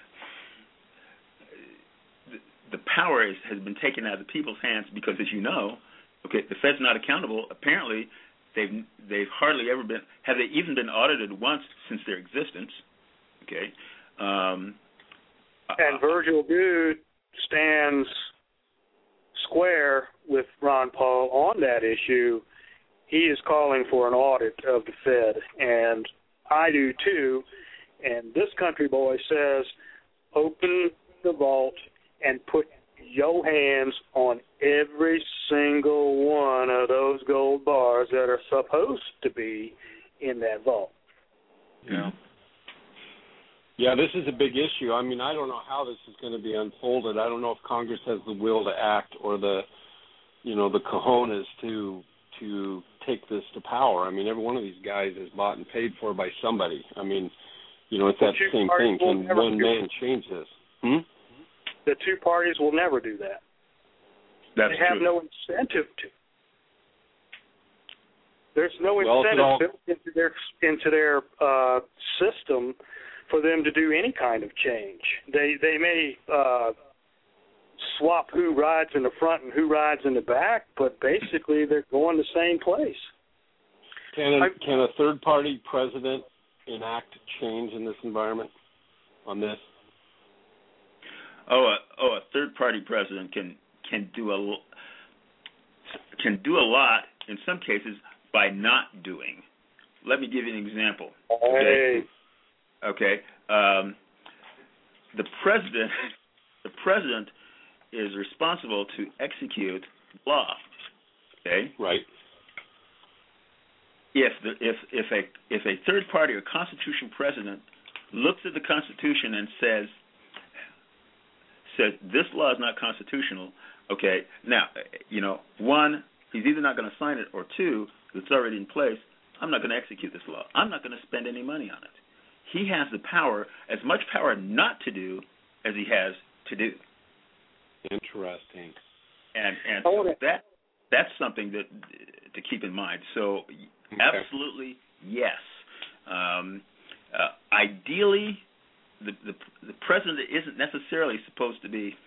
[SPEAKER 6] The power has been taken out of the people's hands because, as you know, okay, the Fed's not accountable. Apparently, they've hardly ever been. Have they even been audited once since their existence? Okay.
[SPEAKER 4] And Virgil Goode stands square with Ron Paul on that issue. He is calling for an audit of the Fed, and I do too. And this country boy says, open the vault and put your hands on every single one of those gold bars that are supposed to be in that vault.
[SPEAKER 5] Yeah. Yeah, this is a big issue. I mean, I don't know how this is going to be unfolded. I don't know if Congress has the will to act or the cojones to take this to power. I mean, every one of these guys is bought and paid for by somebody. I mean, it's that same thing. Can one man change this?
[SPEAKER 4] The two parties will never do that.
[SPEAKER 6] They
[SPEAKER 4] have
[SPEAKER 6] true.
[SPEAKER 4] no incentive to. There's no incentive built into their system for them to do any kind of change. They may swap who rides in the front and who rides in the back, but basically they're going the same place.
[SPEAKER 5] Can a third-party president enact change in this environment on this?
[SPEAKER 6] A third-party president can do a lot in some cases by not doing. Let me give you an example.
[SPEAKER 4] Hey.
[SPEAKER 6] Okay. The president is responsible to execute law. Okay.
[SPEAKER 5] Right.
[SPEAKER 6] If a third party or Constitution president looks at the Constitution and says this law is not constitutional, okay, now, one, he's either not going to sign it, or two, it's already in place, I'm not going to execute this law. I'm not going to spend any money on it. He has the power, as much power not to do as he has to do.
[SPEAKER 5] Interesting.
[SPEAKER 6] And so that's something to keep in mind. So absolutely yes. Ideally, the president isn't necessarily supposed to be.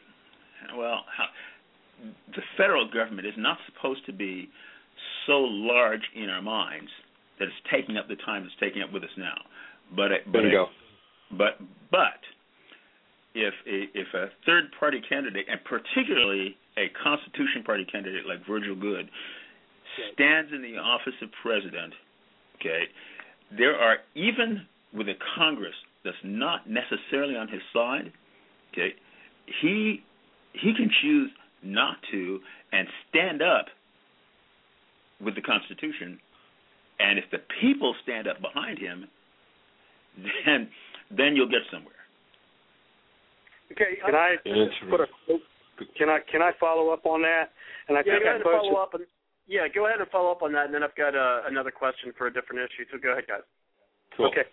[SPEAKER 6] The federal government is not supposed to be so large in our minds that it's taking up the time it's taking up with us now. But if a third party candidate, and particularly a Constitution Party candidate like Virgil Goode, stands in the office of president, okay, there are, even with a Congress that's not necessarily on his side, okay, he can choose not to and stand up with the Constitution, and if the people stand up behind him, then you'll get somewhere.
[SPEAKER 4] Okay, can I follow up on that? And I think
[SPEAKER 3] go ahead and follow up. Go ahead and follow up on that, and then I've got another question for a different issue. So go ahead, guys.
[SPEAKER 5] Cool.
[SPEAKER 4] Okay.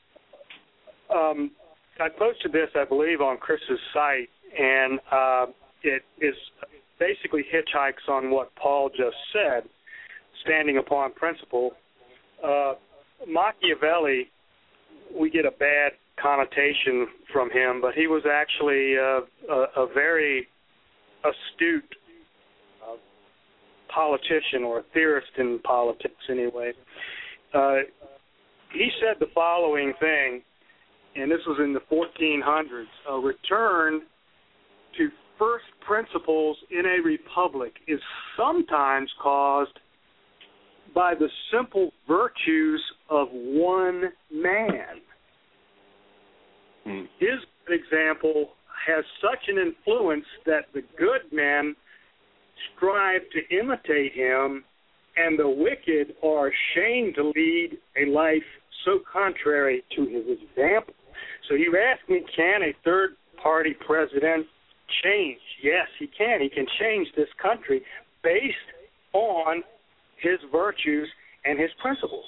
[SPEAKER 4] I posted this, I believe, on Chris's site, and it is basically hitchhikes on what Paul just said, standing upon principle. Machiavelli, we get a bad connotation from him, but he was actually a very astute politician, or a theorist in politics anyway. He said the following thing, and this was in the 1400s: a return to first principles in a republic is sometimes caused by the simple virtues of one man. His example has such an influence that the good men strive to imitate him, and the wicked are ashamed to lead a life so contrary to his example. So you ask me, can a third-party president change? Yes, he can. He can change this country based on his virtues and his principles.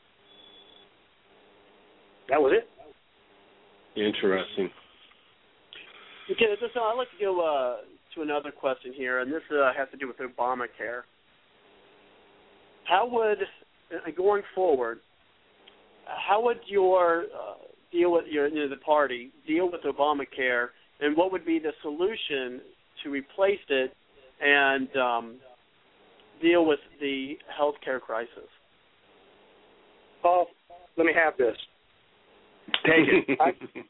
[SPEAKER 4] That was it.
[SPEAKER 5] Interesting.
[SPEAKER 3] Okay, so I'd like to go to another question here, and this has to do with Obamacare. How would, going forward, how would your deal with the party deal with Obamacare, and what would be the solution to replace it and deal with the health care crisis?
[SPEAKER 4] Paul, let me have this.
[SPEAKER 6] Take it.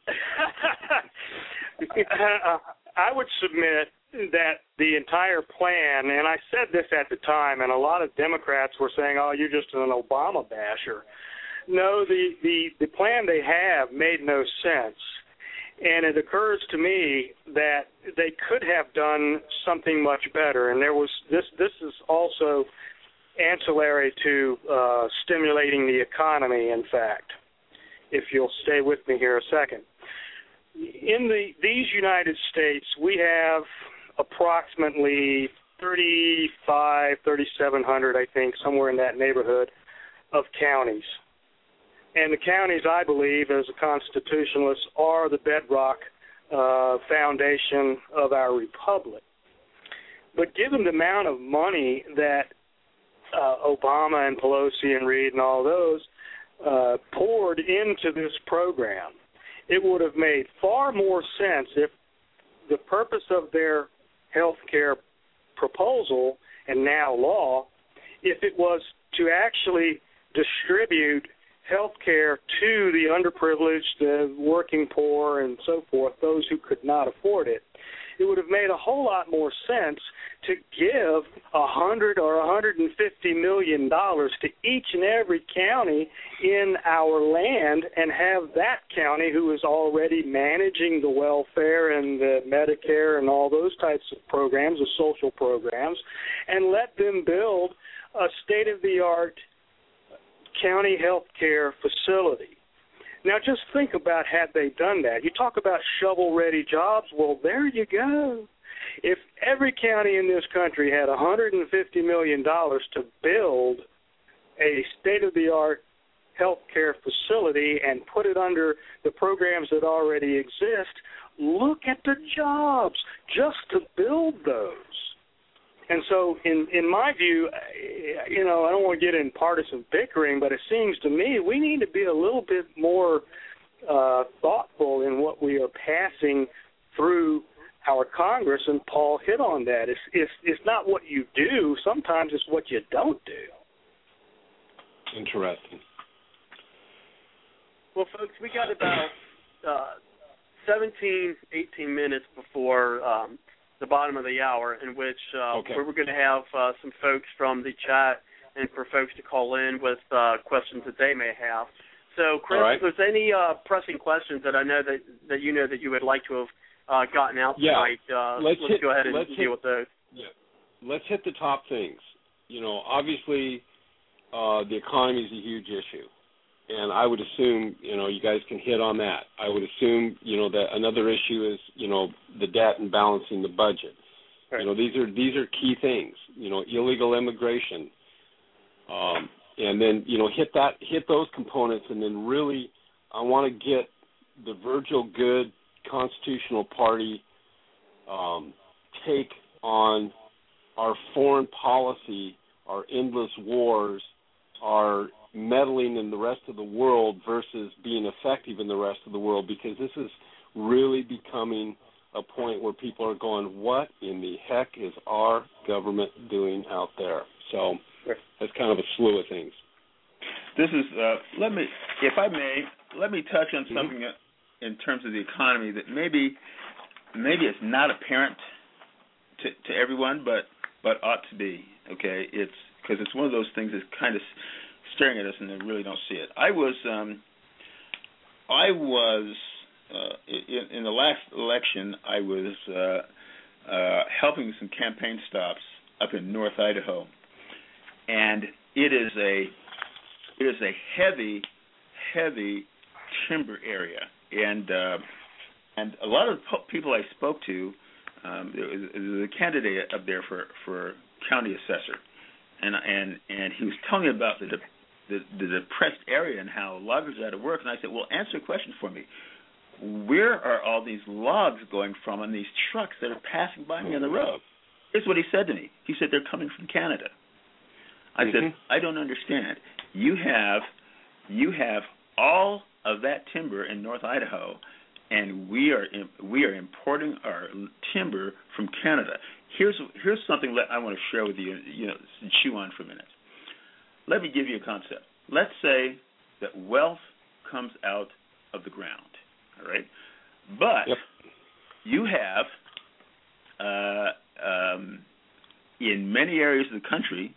[SPEAKER 4] I would submit that the entire plan, and I said this at the time, and a lot of Democrats were saying, "Oh, you're just an Obama basher." No, the plan they have made no sense, and it occurs to me that they could have done something much better. And there was this is also ancillary to stimulating the economy. In fact, if you'll stay with me here a second. In these United States, we have approximately 3,700, I think, somewhere in that neighborhood, of counties. And the counties, I believe, as a constitutionalist, are the bedrock foundation of our republic. But given the amount of money that Obama and Pelosi and Reid and all those poured into this program, it would have made far more sense if the purpose of their health care proposal and now law, if it was to actually distribute health care to the underprivileged, the working poor, and so forth, those who could not afford it. It would have made a whole lot more sense to give $100 or $150 million to each and every county in our land, and have that county, who is already managing the welfare and the Medicare and all those types of programs, the social programs, and let them build a state-of-the-art county health care facility. Now, just think about had they done that. You talk about shovel-ready jobs. Well, there you go. If every county in this country had $150 million to build a state-of-the-art health care facility and put it under the programs that already exist, look at the jobs just to build those. And so, in my view, I don't want to get in partisan bickering, but it seems to me we need to be a little bit more thoughtful in what we are passing through our Congress, and Paul hit on that. It's not what you do. Sometimes it's what you don't do.
[SPEAKER 5] Interesting.
[SPEAKER 3] Well, folks, we got about 17, 18 minutes before the bottom of the hour, in which we're going to have some folks from the chat and for folks to call in with questions that they may have. So, Chris,
[SPEAKER 5] right.
[SPEAKER 3] if there's any pressing questions that I know that you would like to have gotten out tonight, let's go ahead and deal with those.
[SPEAKER 5] Yeah. Let's hit the top things. Obviously, the economy is a huge issue. And I would assume, you guys can hit on that. I would assume, that another issue is, the debt and balancing the budget. Right. These are key things. Illegal immigration, and then hit those components, and then really, I want to get the Virgil Goode Constitutional Party take on our foreign policy, our endless wars, our meddling in the rest of the world versus being effective in the rest of the world, because this is really becoming a point where people are going, what in the heck is our government doing out there? So that's kind of a slew of things.
[SPEAKER 6] This is, let me touch on something in terms of the economy that maybe it's not apparent to everyone, but ought to be, okay? It's because it's one of those things that's kind of staring at us and they really don't see it. I was in the last election, I was helping some campaign stops up in North Idaho, and it is a heavy timber area, and a lot of the people I spoke to, there was a candidate up there for county assessor, and he was telling me about the depressed area and how loggers are out of work. And I said, well, answer a question for me. Where are all these logs going from on these trucks that are passing by me on the road? Here's what he said to me. He said, they're coming from Canada. I said, I don't understand. You have all of that timber in North Idaho, and we are importing our timber from Canada. Here's something that I want to share with you, chew on for a minute. Let me give you a concept. Let's say that wealth comes out of the ground, all right? But you have, in many areas of the country,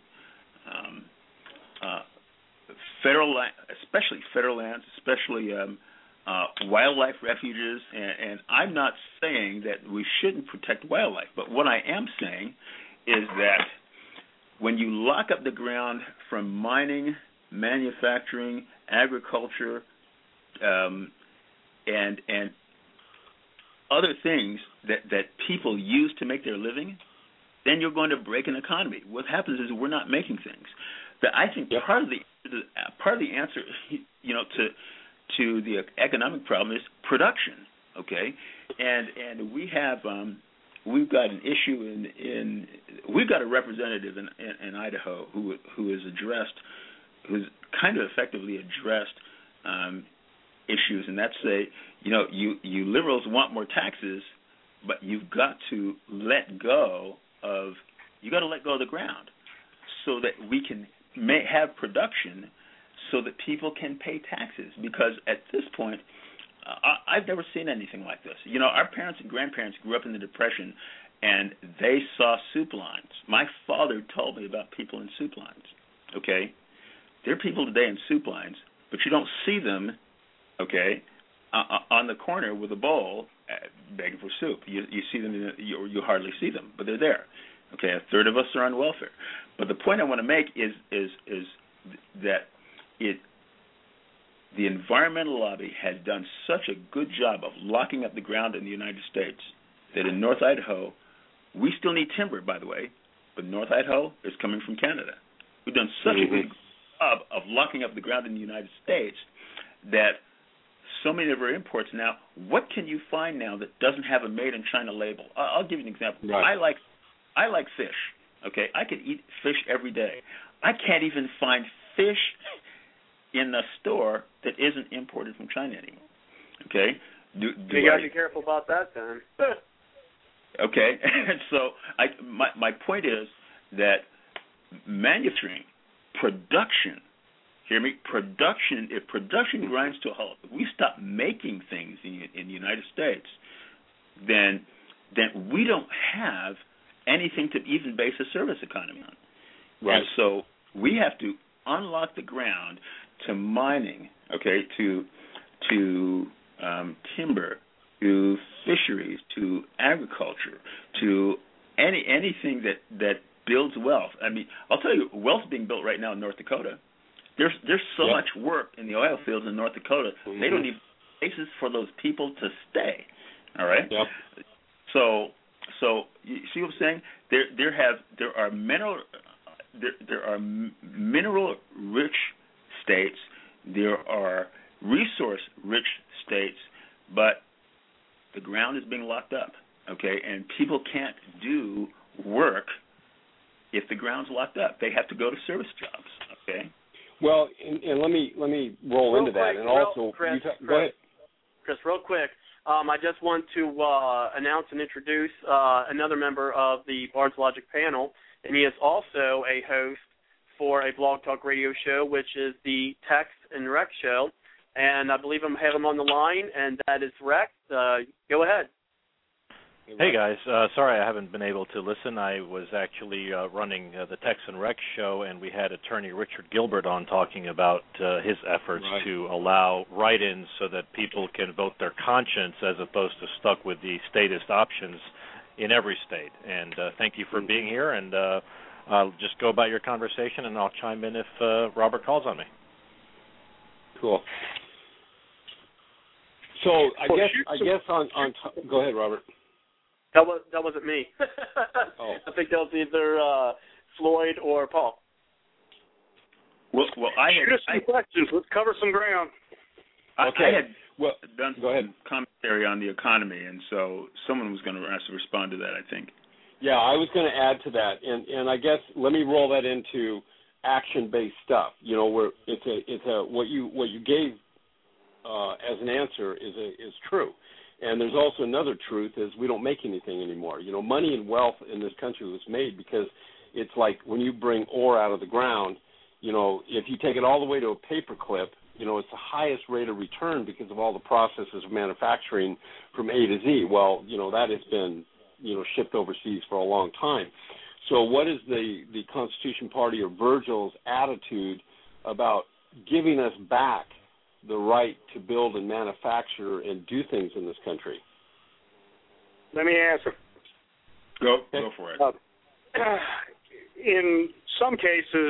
[SPEAKER 6] federal land, especially federal lands, especially wildlife refuges, and I'm not saying that we shouldn't protect wildlife, but what I am saying is that when you lock up the ground from mining, manufacturing, agriculture, and other things that people use to make their living, then you're going to break an economy. What happens is we're not making things. But I think part of the answer, to the economic problem is production. Okay, and we have we've got an issue we've got a representative in Idaho who's kind of effectively addressed issues, and that's you liberals want more taxes, but you've got to let go of the ground so that we can have production so that people can pay taxes, because at this point I've never seen anything like this. Our parents and grandparents grew up in the Depression, and they saw soup lines. My father told me about people in soup lines, okay? There are people today in soup lines, but you don't see them, okay, on the corner with a bowl begging for soup. You see them, you hardly see them, but they're there. Okay, a third of us are on welfare. But the point I want to make is that the environmental lobby has done such a good job of locking up the ground in the United States that in North Idaho, we still need timber, by the way, but North Idaho is coming from Canada. We've done such a good job of locking up the ground in the United States that so many of our imports now, what can you find now that doesn't have a made in China label? I'll give you an example. Right. I like fish. Okay, I could eat fish every day. I can't even find fish in the store that isn't imported from China anymore. Okay,
[SPEAKER 3] you got to be careful about that, then.
[SPEAKER 6] Okay, so my point is that manufacturing, production. Hear me? Production. If production grinds to a halt, if we stop making things in the United States, then we don't have anything to even base a service economy on. Right. And so we have to unlock the ground to mining, okay, to timber, to fisheries, to agriculture, to anything that builds wealth. I mean, I'll tell you, wealth's being built right now in North Dakota. There's so much work in the oil fields in North Dakota. They don't need places for those people to stay. All right. Yep. So you see what I'm saying? There are mineral rich states. There are resource rich states, but the ground is being locked up. Okay, and people can't do work if the ground's locked up. They have to go to service jobs. Okay.
[SPEAKER 5] Well, and let me roll
[SPEAKER 3] real
[SPEAKER 5] into
[SPEAKER 3] quick,
[SPEAKER 5] that, and also
[SPEAKER 3] Chris,
[SPEAKER 5] go ahead.
[SPEAKER 3] Chris, real quick. I just want to announce and introduce another member of the Barnes Logic panel, and he is also a host for a Blog Talk Radio show, which is the Tex and Rex Show, and I believe I have him on the line, and that is Rex. Go ahead.
[SPEAKER 7] Hey, guys. Sorry I haven't been able to listen. I was actually running the Tex and Rex show, and we had attorney Richard Gilbert on talking about his efforts to allow write-ins so that people can vote their conscience as opposed to stuck with the statist options in every state. And thank you for being here, and I'll just go about your conversation, and I'll chime in if Robert calls on me.
[SPEAKER 5] Cool. So I guess on go ahead, Robert.
[SPEAKER 3] That wasn't me.
[SPEAKER 5] Oh.
[SPEAKER 3] I think that was either Floyd or Paul.
[SPEAKER 6] Well, I had
[SPEAKER 4] some questions. Let's cover some ground.
[SPEAKER 6] I had done some commentary on the economy, and so someone was going to have to respond to that, I think.
[SPEAKER 5] Yeah, I was going to add to that, and I guess let me roll that into action-based stuff. You know, where it's what you gave as an answer is true, and there's also another truth is we don't make anything anymore. You know, money and wealth in this country was made because it's like when you bring ore out of the ground. You know, if you take it all the way to a paper clip, you know, it's the highest rate of return because of all the processes of manufacturing from A to Z. Well, you know, that has been, you know, shipped overseas for a long time. So what is the Constitution Party or Virgil's attitude about giving us back the right to build and manufacture and do things in this country?
[SPEAKER 4] Let me answer.
[SPEAKER 6] Go for it.
[SPEAKER 4] In some cases,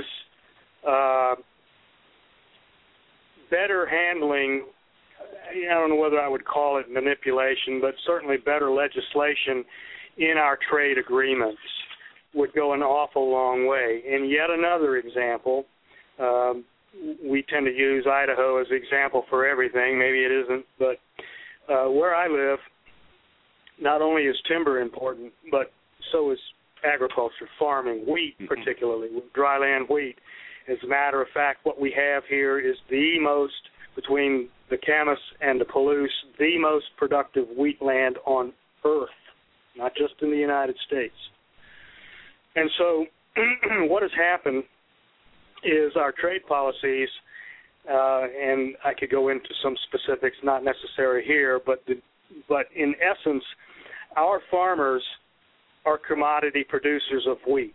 [SPEAKER 4] better handling, I don't know whether I would call it manipulation, but certainly better legislation in our trade agreements would go an awful long way. And yet another example, we tend to use Idaho as an example for everything. Maybe it isn't, but where I live, not only is timber important, but so is agriculture, farming, wheat particularly, dryland wheat. As a matter of fact, what we have here is the most, between the Camas and the Palouse, the most productive wheat land on earth, not just in the United States. And so what has happened is our trade policies, and I could go into some specifics, not necessary here, but in essence, our farmers are commodity producers of wheat.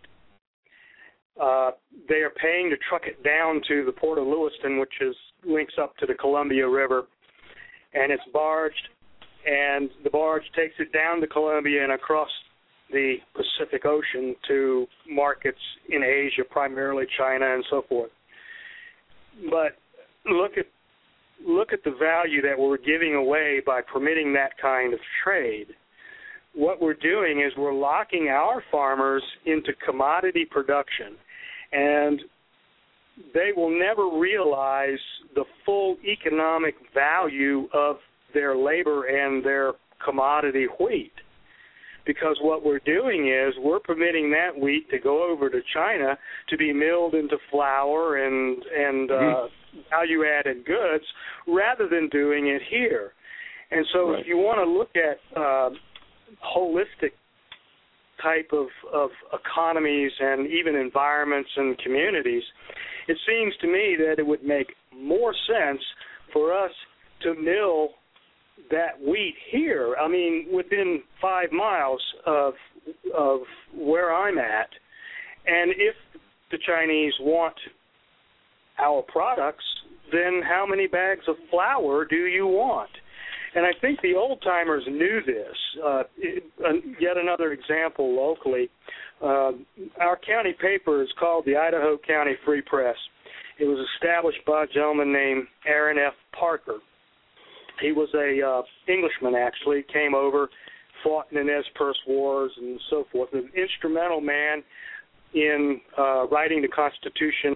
[SPEAKER 4] They are paying to truck it down to the port of Lewiston, which links up to the Columbia River, and it's barged, and the barge takes it down the Columbia and across the Pacific Ocean to markets in Asia, primarily China and so forth. But look at the value that we're giving away by permitting that kind of trade. What we're doing is we're locking our farmers into commodity production, and they will never realize the full economic value of their labor and their commodity wheat. Because what we're doing is we're permitting that wheat to go over to China to be milled into flour and value-added goods rather than doing it here. And so if you want to look at holistic type of economies and even environments and communities, it seems to me that it would make more sense for us to mill that wheat here. I mean, within 5 miles of where I'm at. And if the Chinese want our products, then how many bags of flour do you want? And I think the old-timers knew this. Yet another example locally. Our county paper is called the Idaho County Free Press. It was established by a gentleman named Aaron F. Parker. He was a Englishman, actually, came over, fought in the Nez Perce Wars and so forth. An instrumental man in writing the Constitution.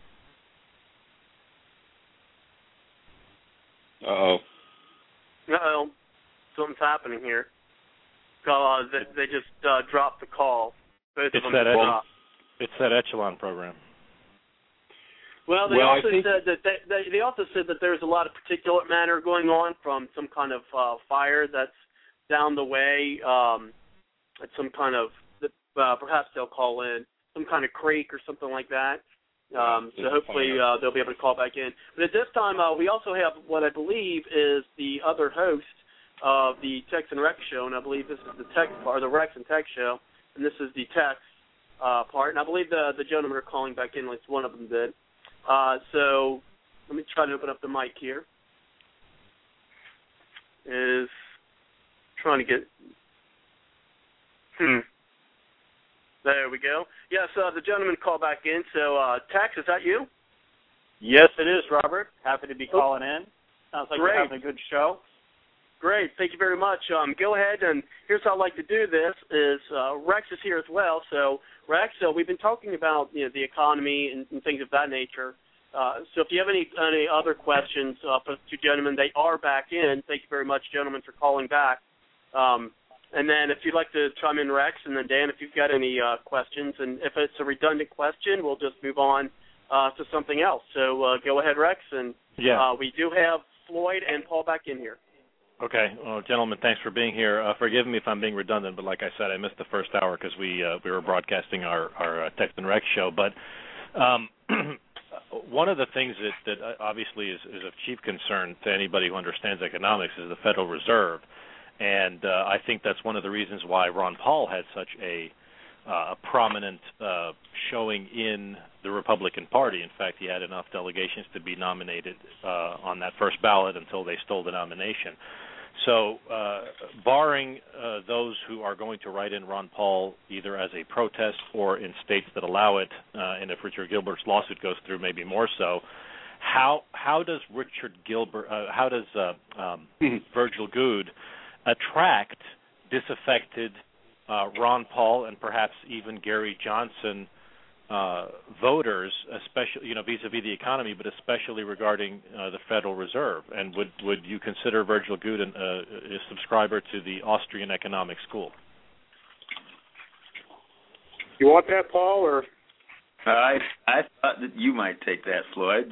[SPEAKER 5] Uh-oh.
[SPEAKER 3] Uh-oh. Something's happening here. They just dropped the call. Both of them dropped.
[SPEAKER 7] It's that Echelon program.
[SPEAKER 3] Well, they also said that there's a lot of particulate matter going on from some kind of fire that's down the way at some kind of perhaps they'll call in some kind of creek or something like that. So hopefully they'll be able to call back in. But at this time, we also have what I believe is the other host of the Tex and Rex show, and I believe this is the Tex part, the Rex and Tex show, and this is the Tex part. And I believe the gentlemen are calling back in, at least one of them did. So let me try to open up the mic here. Is trying to get. There we go. Yes, the gentleman called back in. So, Tex, is that you?
[SPEAKER 8] Yes, it is, Robert. Happy to be calling in. Sounds like
[SPEAKER 3] Great.
[SPEAKER 8] You're having a good show.
[SPEAKER 3] Great. Thank you very much. Go ahead, and here's how I'd like to do this is Rex is here as well. So, Rex, we've been talking about the economy and things of that nature. So if you have any other questions for the two gentlemen, they are back in. Thank you very much, gentlemen, for calling back. And then if you'd like to chime in, Rex, and then Dan, if you've got any questions, and if it's a redundant question, we'll just move on to something else. So go ahead, Rex, and we do have Floyd and Paul back in here.
[SPEAKER 7] Okay. Well, gentlemen, thanks for being here. Forgive me if I'm being redundant, but like I said, I missed the first hour because we were broadcasting our Text and Rex show. But one of the things that obviously is of chief concern to anybody who understands economics is the Federal Reserve. And I think that's one of the reasons why Ron Paul had such a prominent showing in the Republican Party. In fact, he had enough delegations to be nominated on that first ballot until they stole the nomination. So barring those who are going to write in Ron Paul either as a protest or in states that allow it, and if Richard Gilbert's lawsuit goes through, maybe more so, how does Virgil Goode attract disaffected Ron Paul and perhaps even Gary Johnson voters, especially vis-a-vis the economy, but especially regarding the Federal Reserve? And would you consider Virgil Goode a subscriber to the Austrian Economic School?
[SPEAKER 4] You want that, Paul, or?
[SPEAKER 6] I thought that you might take that, Floyd.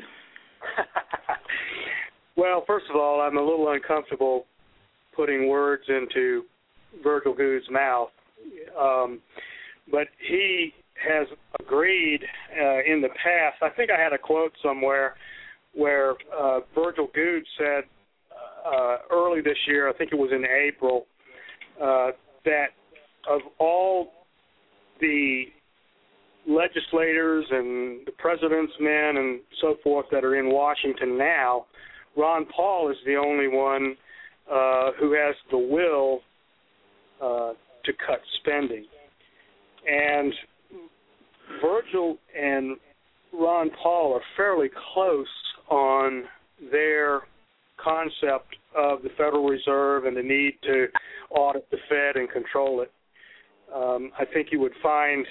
[SPEAKER 4] Well, first of all, I'm a little uncomfortable putting words into Virgil Goode's mouth, but he has agreed in the past. I think I had a quote somewhere where Virgil Goode said early this year, I think it was in April, that of all the legislators and the president's men and so forth that are in Washington now, Ron Paul is the only one who has the will to cut spending. And Virgil and Ron Paul are fairly close on their concept of the Federal Reserve and the need to audit the Fed and control it. I think you would find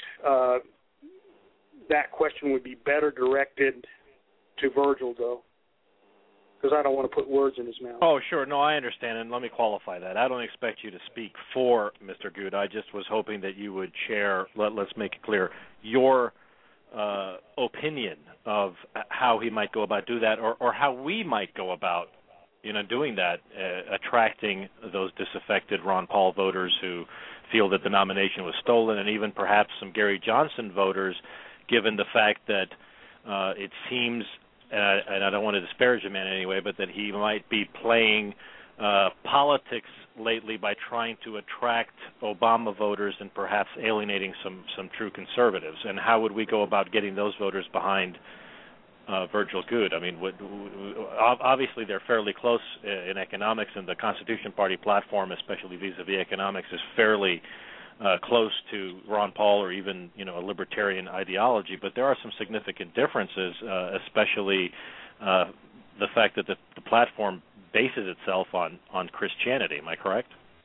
[SPEAKER 4] that question would be better directed to Virgil, though, because I don't want to put words in his mouth.
[SPEAKER 7] Oh, sure. No, I understand, and let me qualify that. I don't expect you to speak for Mr. Goode. I just was hoping that you would share, let's make it clear, your opinion of how he might go about doing that, or how we might go about, doing that, attracting those disaffected Ron Paul voters who feel that the nomination was stolen, and even perhaps some Gary Johnson voters, given the fact that it seems, and I don't want to disparage him in any way, but that he might be playing politics lately by trying to attract Obama voters and perhaps alienating some true conservatives. And how would we go about getting those voters behind Virgil Goode? I mean, obviously they're fairly close in economics, and the Constitution Party platform, especially vis-a-vis economics, is fairly close to Ron Paul or even a libertarian ideology. But there are some significant differences, especially the fact that the platform bases itself on Christianity. Am I correct?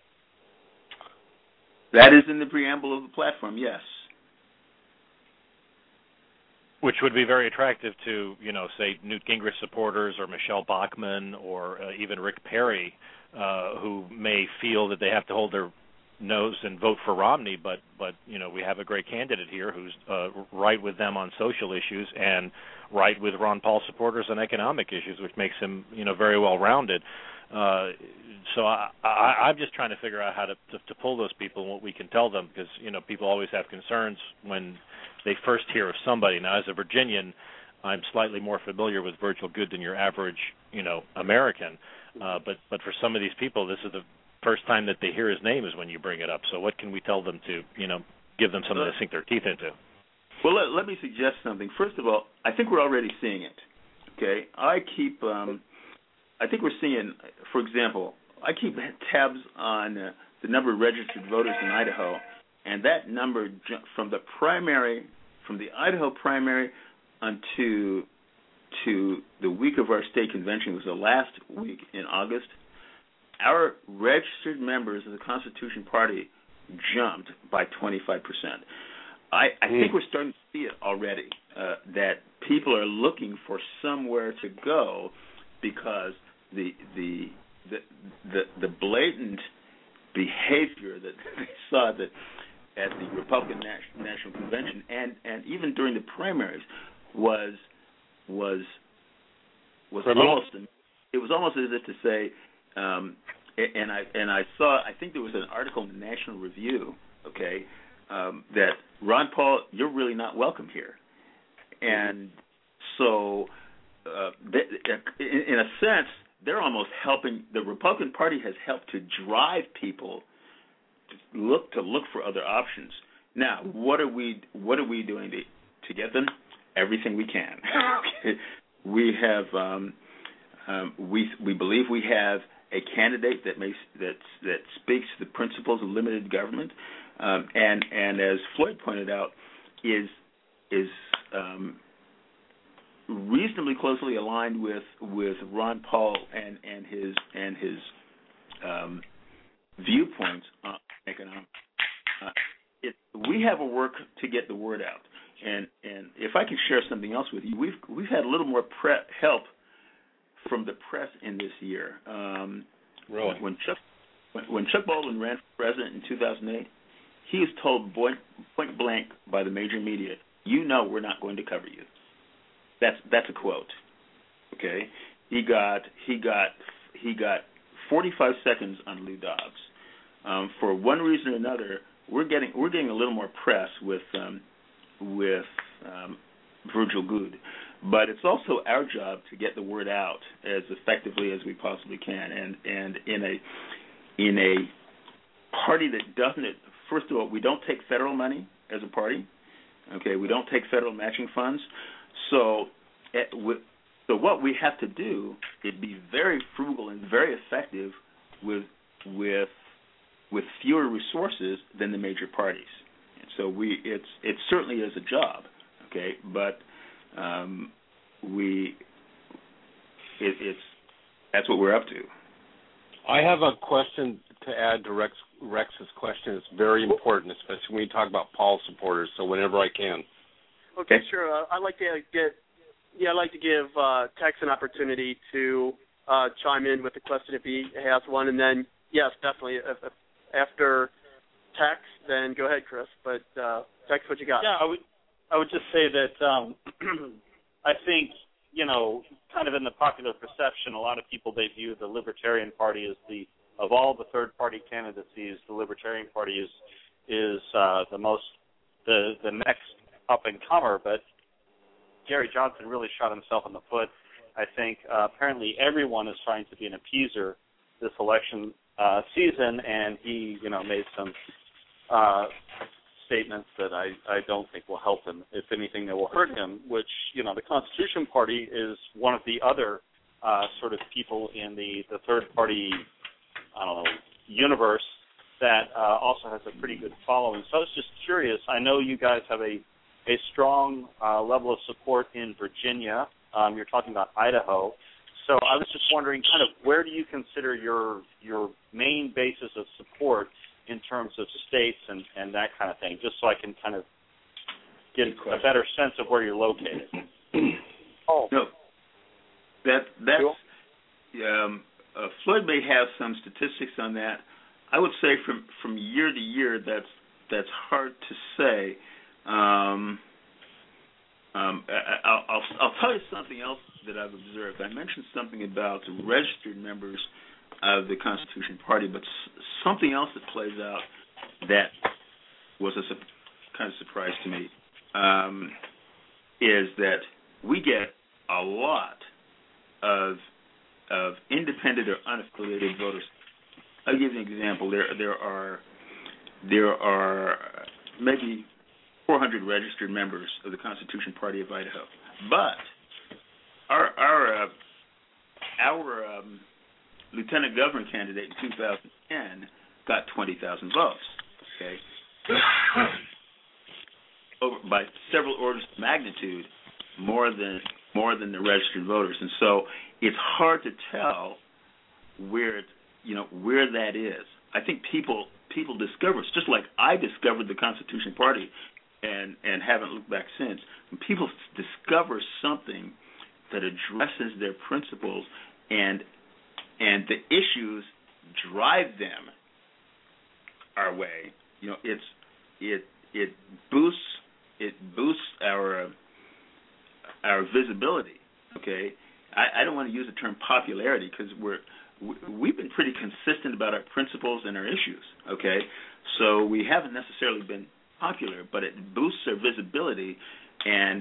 [SPEAKER 6] That is in the preamble of the platform, yes.
[SPEAKER 7] Which would be very attractive to, say, Newt Gingrich supporters or Michelle Bachmann or even Rick Perry, who may feel that they have to hold their nose and vote for Romney, but we have a great candidate here who's right with them on social issues and right with Ron Paul supporters on economic issues, which makes him very well rounded. So I'm just trying to figure out how to pull those people and what we can tell them, because people always have concerns when they first hear of somebody. Now, as a Virginian, I'm slightly more familiar with Virgil Goode than your average American, but for some of these people, this is the first time that they hear his name is when you bring it up. So what can we tell them to, give them something to sink their teeth into?
[SPEAKER 6] Well, let me suggest something. First of all, I think we're already seeing it. Okay, I think we're seeing, for example, I keep tabs on the number of registered voters in Idaho, and that number from the Idaho primary to the week of our state convention, was the last week in August. Our registered members of the Constitution Party jumped by 25%. I think we're starting to see it already, that people are looking for somewhere to go because the blatant behavior that they saw that at the Republican National Convention and even during the primaries was almost, it was almost as if to say, I think there was an article in the National Review, that Ron Paul, you're really not welcome here. And so, in a sense, they're almost helping. The Republican Party has helped to drive people to look for other options. Now, what are we doing to get them? Everything we can. We have we believe we have a candidate that speaks to the principles of limited government, and as Floyd pointed out, is reasonably closely aligned with Ron Paul and his viewpoints on economics. We have a work to get the word out, and if I can share something else with you, we've had a little more help from the press in this year.
[SPEAKER 5] Really?
[SPEAKER 6] When Chuck Baldwin ran for president in 2008, he was told point blank by the major media, we're not going to cover you. That's a quote. Okay? He got 45 seconds on Lou Dobbs. For one reason or another, we're getting a little more press with Virgil Goode. But it's also our job to get the word out as effectively as we possibly can. And in a party that doesn't, first of all, we don't take federal money as a party. Okay, we don't take federal matching funds. So what we have to do is be very frugal and very effective with fewer resources than the major parties. And so it certainly is a job. Okay, but that's what we're up to.
[SPEAKER 5] I have a question to add to Rex's question. It's very important, especially when you talk about Paul supporters. So whenever I can.
[SPEAKER 3] Okay, sure. I'd like to give Tex an opportunity to chime in with the question if he has one, and then yes, definitely after Tex, then go ahead, Chris. But Tex, what you got?
[SPEAKER 8] Yeah, I would just say that I think, kind of in the popular perception, a lot of people, they view the Libertarian Party as of all the third-party candidacies, the Libertarian Party is the next up-and-comer, but Gary Johnson really shot himself in the foot. I think apparently everyone is trying to be an appeaser this election season, and he, made some statements that I don't think will help him. If anything, they will hurt him, which, the Constitution Party is one of the other sort of people in the third-party, universe that also has a pretty good following. So I was just curious. I know you guys have a strong level of support in Virginia. You're talking about Idaho. So I was just wondering kind of where do you consider your main basis of support in terms of states and that kind of thing, just so I can kind of get a better sense of where you're located.
[SPEAKER 6] Floyd may have some statistics on that. I would say from year to year, that's hard to say. I'll tell you something else that I've observed. I mentioned something about the registered members of the Constitution Party, but something else that plays out that was a kind of surprise to me is that we get a lot of independent or unaffiliated voters. I'll give you an example. There are maybe 400 registered members of the Constitution Party of Idaho, but our lieutenant governor candidate in 2010 got 20,000 votes. Okay, by several orders of magnitude more than the registered voters, and so it's hard to tell where that is. I think people discover. It's just like I discovered the Constitution Party and haven't looked back since. When people discover something that addresses their principles and the issues drive them our way, it boosts our visibility. Okay, I don't want to use the term popularity because we've been pretty consistent about our principles and our issues. Okay, so we haven't necessarily been popular, but it boosts our visibility and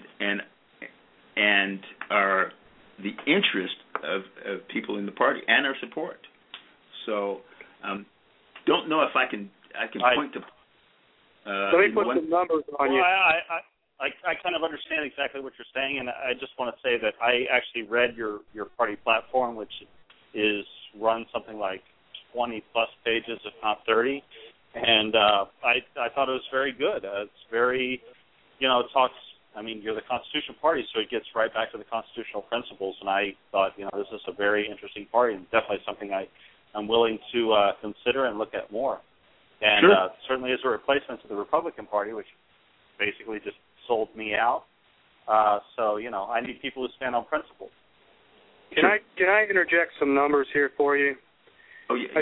[SPEAKER 6] the interest of people in the party and our support. So, don't know if I can point to.
[SPEAKER 4] Let me put some numbers on you.
[SPEAKER 8] I kind of understand exactly what you're saying, and I just want to say that I actually read your party platform, which runs something like 20 plus pages, if not 30. And I thought it was very good. It's very, it talks. I mean, you're the Constitution Party, so it gets right back to the constitutional principles. And I thought, this is a very interesting party, and definitely something I'm willing to consider and look at more. And
[SPEAKER 6] sure.
[SPEAKER 8] Certainly as a replacement to the Republican Party, which basically just sold me out. So I need people who stand on principle.
[SPEAKER 4] Can I interject some numbers here for you?
[SPEAKER 6] Oh yeah.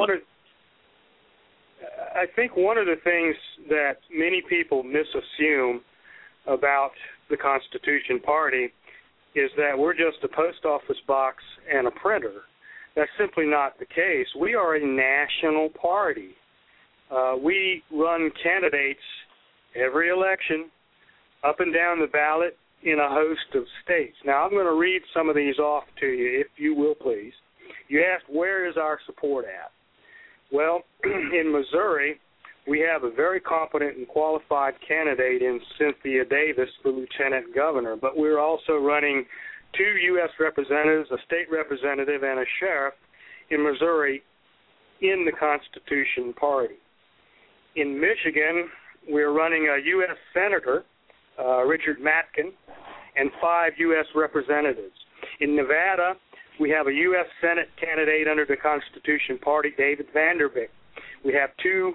[SPEAKER 4] I think one of the things that many people misassume about the Constitution Party is that we're just a post office box and a printer. That's simply not the case. We are a national party. We run candidates every election up and down the ballot in a host of states. Now, I'm going to read some of these off to you, if you will, please. You asked, where is our support at? Well, in Missouri, we have a very competent and qualified candidate in Cynthia Davis for lieutenant governor, but we're also running 2 U.S. representatives, a state representative, and a sheriff in Missouri in the Constitution Party. In Michigan, we're running a U.S. Senator, Richard Matkin, and 5 U.S. representatives. In Nevada, we have a U.S. Senate candidate under the Constitution Party, David Vanderbeek. We have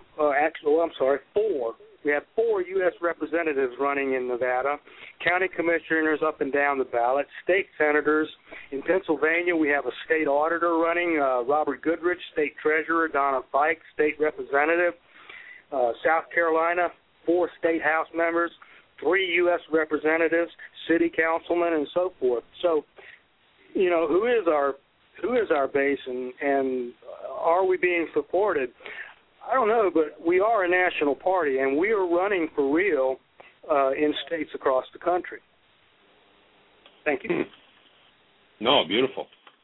[SPEAKER 4] 4. We have 4 U.S. representatives running in Nevada, county commissioners up and down the ballot, state senators. In Pennsylvania, we have a state auditor running, Robert Goodrich, state treasurer, Donna Fike, state representative. South Carolina, 4 state house members, 3 U.S. representatives, city councilmen, and so forth. So, who is our base, and are we being supported? I don't know, but we are a national party, and we are running for real in states across the country. Thank you.
[SPEAKER 5] No, beautiful.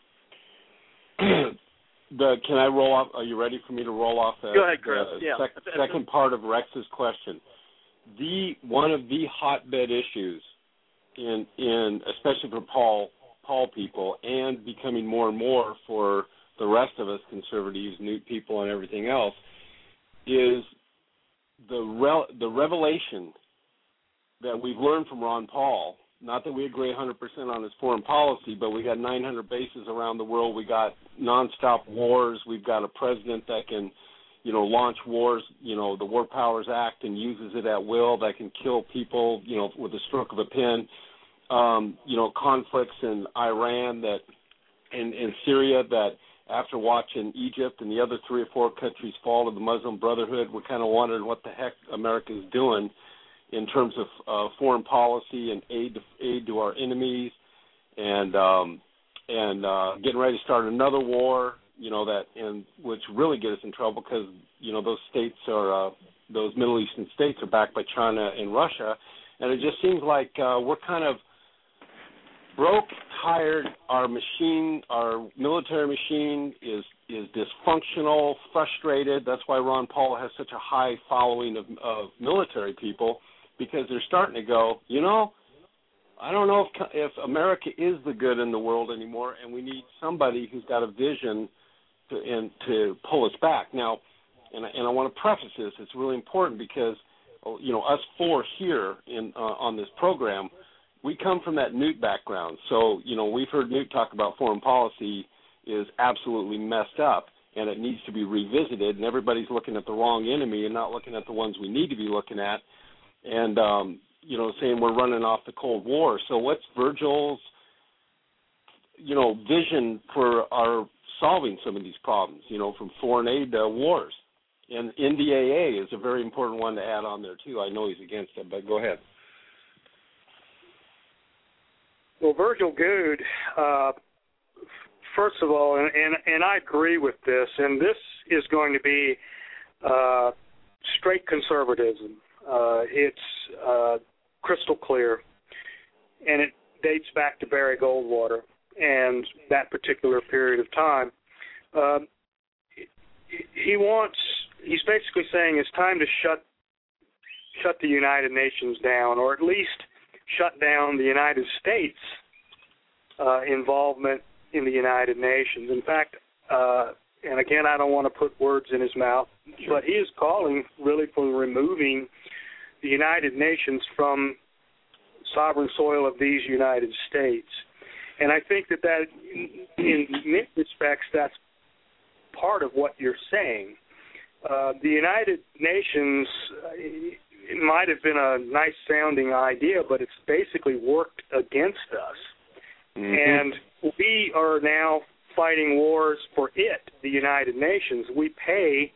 [SPEAKER 5] Can I roll off? Are you ready for me to roll off
[SPEAKER 3] Go ahead, Chris.
[SPEAKER 5] Second part of Rex's question? One of the hotbed issues in especially for Paul people, and becoming more and more for the rest of us conservatives, Newt people, and everything else, is the revelation that we've learned from Ron Paul. Not that we agree 100% on his foreign policy, but we got 900 bases around the world. We got nonstop wars. We've got a president that can, launch wars, the War Powers Act, and uses it at will, that can kill people, with a stroke of a pen. Conflicts in Iran and Syria that after watching Egypt and the other 3 or 4 countries fall to the Muslim Brotherhood, we're kind of wondering what the heck America is doing in terms of foreign policy and aid to our enemies, and getting ready to start another war, which really get us in trouble because those states are those Middle Eastern states are backed by China and Russia, and it just seems like we're kind of broke, tired. Our military machine is dysfunctional, frustrated. That's why Ron Paul has such a high following of military people, because they're starting to go, I don't know if America is the good in the world anymore, and we need somebody who's got a vision to pull us back. Now, and I want to preface this, it's really important because, us 4 here on this program, we come from that Newt background. So, we've heard Newt talk about foreign policy is absolutely messed up, and it needs to be revisited, and everybody's looking at the wrong enemy and not looking at the ones we need to be looking at. and saying we're running off the Cold War. So what's Virgil's, vision for our solving some of these problems, from foreign aid to wars? And NDAA is a very important one to add on there, too. I know he's against it, but go ahead.
[SPEAKER 4] Well, Virgil Goode, first of all, and I agree with this, and this is going to be straight conservatism. It's crystal clear, and it dates back to Barry Goldwater and that particular period of time. He's basically saying it's time to shut the United Nations down, or at least shut down the United States' involvement in the United Nations. In fact, and again, I don't want to put words in his mouth, but he is calling really for removing the United Nations from sovereign soil of these United States. And I think that in many respects, that's part of what you're saying. The United Nations, it might have been a nice-sounding idea, but it's basically worked against us. Mm-hmm. And we are now fighting wars for it, the United Nations. We pay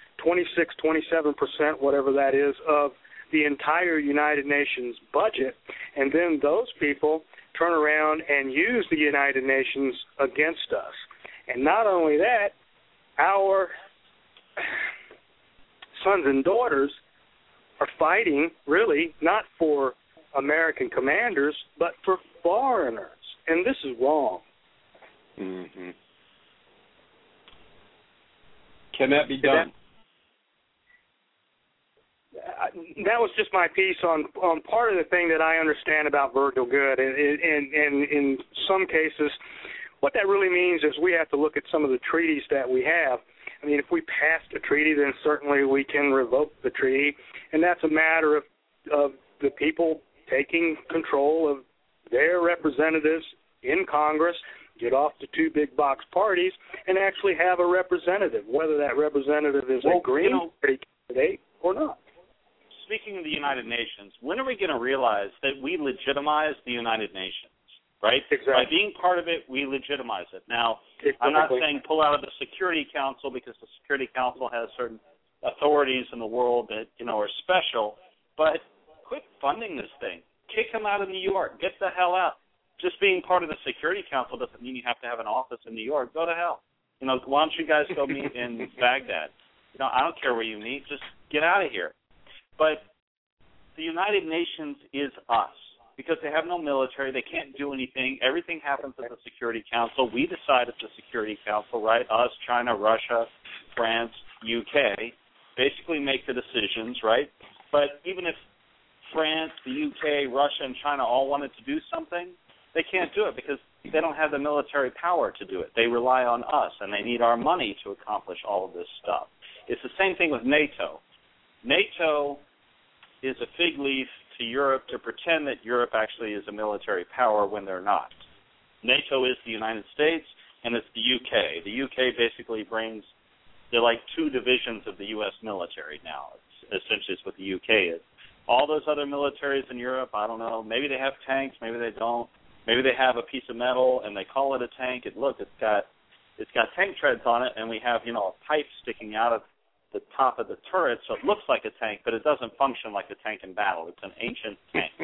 [SPEAKER 4] 27%, whatever that is, of the entire United Nations budget, and then those people turn around and use the United Nations against us. And not only that, our sons and daughters are fighting, really, not for American commanders, but for foreigners. And this is wrong.
[SPEAKER 5] Mm-hmm. Can that be done?
[SPEAKER 4] That was just my piece on part of the thing that I understand about Virgil Goode. And in some cases, what that really means is we have to look at some of the treaties that we have. I mean, if we passed a treaty, then certainly we can revoke the treaty, and that's a matter of the people taking control of their representatives in Congress, get off the two big box parties, and actually have a representative, whether that representative is a Green Party candidate or not.
[SPEAKER 8] Speaking of the United Nations, when are we going to realize that we legitimize the United Nations, right?
[SPEAKER 4] Exactly.
[SPEAKER 8] By being part of it, we legitimize it. Now, I'm not saying pull out of the Security Council, because the Security Council has certain authorities in the world that, are special, but quit funding this thing. Kick them out of New York. Get the hell out. Just being part of the Security Council doesn't mean you have to have an office in New York. Go to hell. Why don't you guys go meet in Baghdad? I don't care where you meet. Just get out of here. But the United Nations is us, because they have no military. They can't do anything. Everything happens at the Security Council. We decide at the Security Council, right? Us, China, Russia, France, UK, basically make the decisions, right? But even if France, the UK, Russia, and China all wanted to do something, they can't do it because they don't have the military power to do it. They rely on us, and they need our money to accomplish all of this stuff. It's the same thing with NATO. NATO is a fig leaf to Europe to pretend that Europe actually is a military power when they're not. NATO is the United States, and it's the UK. The UK basically they're like two divisions of the U.S. military now. It's essentially what the UK is. All those other militaries in Europe, I don't know, maybe they have tanks, maybe they don't. Maybe they have a piece of metal and they call it a tank. And look, it's got tank treads on it, and we have a pipe sticking out of the top of the turret, so it looks like a tank, but it doesn't function like a tank in battle. It's an ancient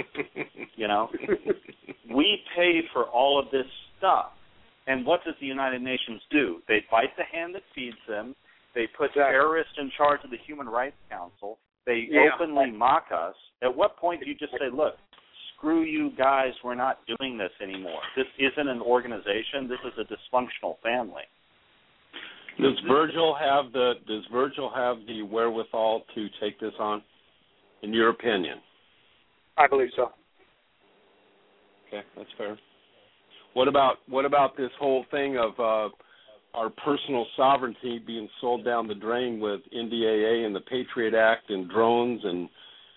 [SPEAKER 8] tank. We pay for all of this stuff, and what does the United Nations do? They bite the hand that feeds them. They put terrorists in charge of the Human Rights Council. They openly mock us. At what point do you just say, look, screw you guys, we're not doing this anymore. This isn't an organization. This is a dysfunctional family.
[SPEAKER 5] Does Virgil have the wherewithal to take this on, in your opinion?
[SPEAKER 4] I believe so.
[SPEAKER 5] Okay, that's fair. What about this whole thing of our personal sovereignty being sold down the drain with NDAA and the Patriot Act and drones and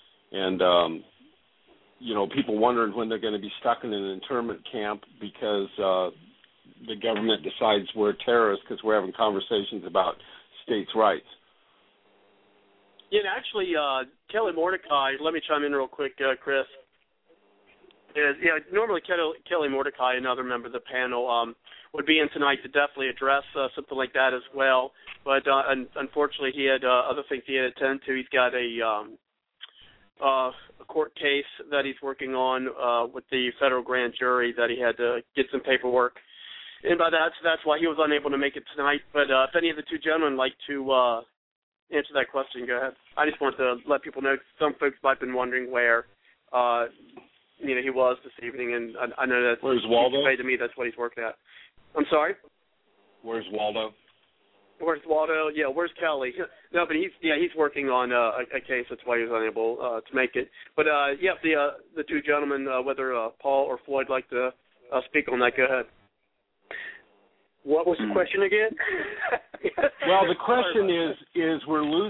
[SPEAKER 5] people wondering when they're going to be stuck in an internment camp because the government decides we're terrorists because we're having conversations about states' rights?
[SPEAKER 3] Yeah, actually, Kelly Mordecai, let me chime in real quick, Chris. Normally Kelly Mordecai, another member of the panel, would be in tonight to definitely address something like that as well. But unfortunately, he had other things he had to attend to. He's got a court case that he's working on with the federal grand jury that he had to get some paperwork. And by that, so that's why he was unable to make it tonight. But if any of the two gentlemen like to answer that question, go ahead. I just want to let people know some folks might have been wondering where he was this evening, and I know that
[SPEAKER 5] where's Waldo?
[SPEAKER 3] To me, that's what he's working at. I'm sorry?
[SPEAKER 5] Where's Waldo?
[SPEAKER 3] Where's Waldo? Yeah, where's Kelly? No, but he's working on a case. That's why he was unable to make it. But the two gentlemen, whether Paul or Floyd, like to speak on that. Go ahead.
[SPEAKER 4] What was the question again?
[SPEAKER 5] Well, the question is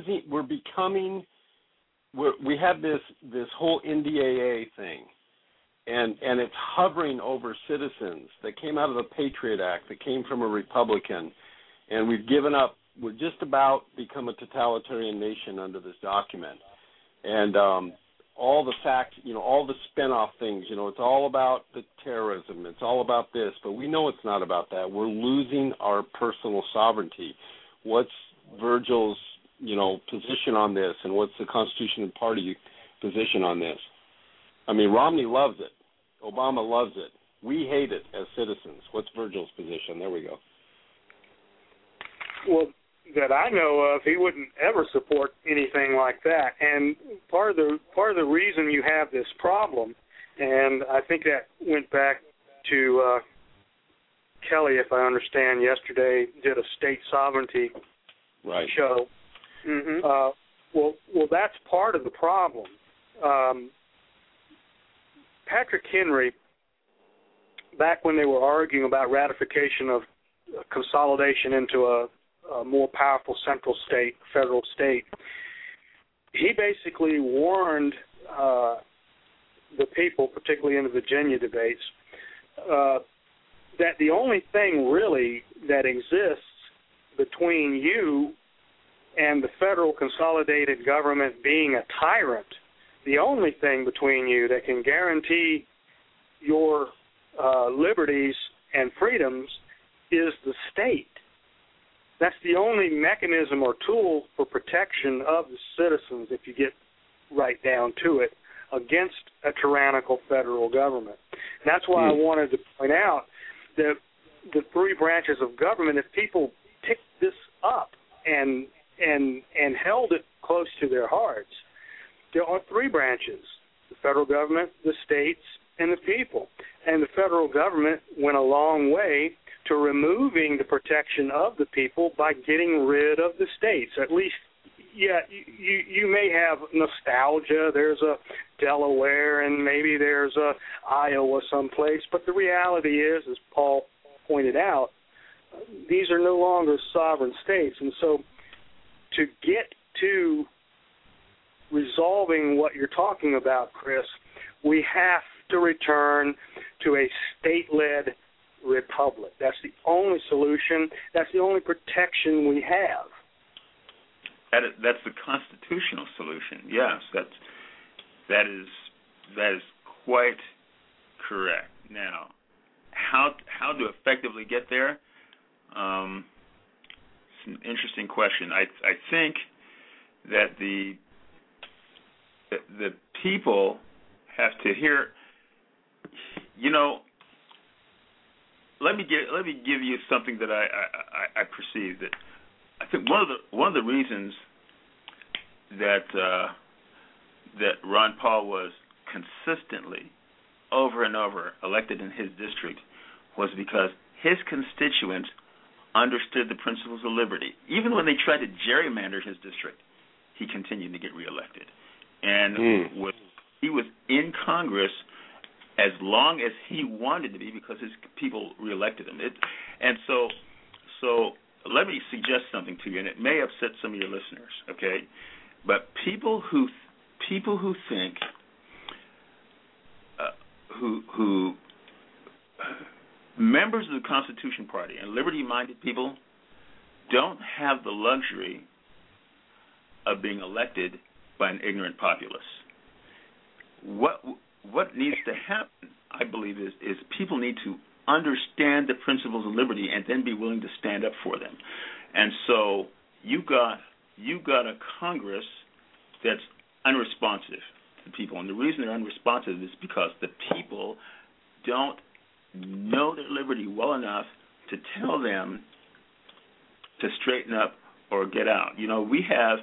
[SPEAKER 5] we have this whole NDAA thing, and it's hovering over citizens that came out of the Patriot Act, that came from a Republican, and we've given up. We're just about become a totalitarian nation under this document, and all the facts, all the spin-off things, it's all about the terrorism, it's all about this, but we know it's not about that. We're losing our personal sovereignty. What's Virgil's, position on this, and what's the Constitution Party position on this? I mean, Romney loves it. Obama loves it. We hate it as citizens. What's Virgil's position? There we go.
[SPEAKER 4] Well, that I know of, he wouldn't ever support anything like that. And part of the reason you have this problem, and I think that went back to Kelly, if I understand, yesterday did a state sovereignty show. Mm-hmm. Well, that's part of the problem. Patrick Henry, back when they were arguing about ratification of consolidation into a more powerful central state, federal state, he basically warned the people, particularly in the Virginia debates, that the only thing really that exists between you and the federal consolidated government being a tyrant, the only thing between you that can guarantee your liberties and freedoms is the state. That's the only mechanism or tool for protection of the citizens, if you get right down to it, against a tyrannical federal government. That's why I wanted to point out that the three branches of government, if people picked this up and held it close to their hearts, there are three branches: the federal government, the states, and the people. And the federal government went a long way to removing the protection of the people by getting rid of the states. At least, you may have nostalgia. There's a Delaware and maybe there's a Iowa someplace, but the reality is, as Paul pointed out, these are no longer sovereign states. And so to get to resolving what you're talking about, Chris, we have to return to a state-led republic. That's the only solution. That's the only protection we have.
[SPEAKER 6] That's the constitutional solution. Yes, that is quite correct. Now, how to effectively get there? It's an interesting question. I think that the people have to hear. Let me give you something that I perceive that I think one of the reasons that Ron Paul was consistently over and over elected in his district was because his constituents understood the principles of liberty. Even when they tried to gerrymander his district, he continued to get reelected. And he was in Congress as long as he wanted to be because his people reelected him. And so let me suggest something to you, and it may upset some of your listeners, okay? But people who think who members of the Constitution Party and liberty-minded people don't have the luxury of being elected by an ignorant populace. What needs to happen, I believe, is people need to understand the principles of liberty and then be willing to stand up for them. And so you got a Congress that's unresponsive to people, and the reason they're unresponsive is because the people don't know their liberty well enough to tell them to straighten up or get out. We have,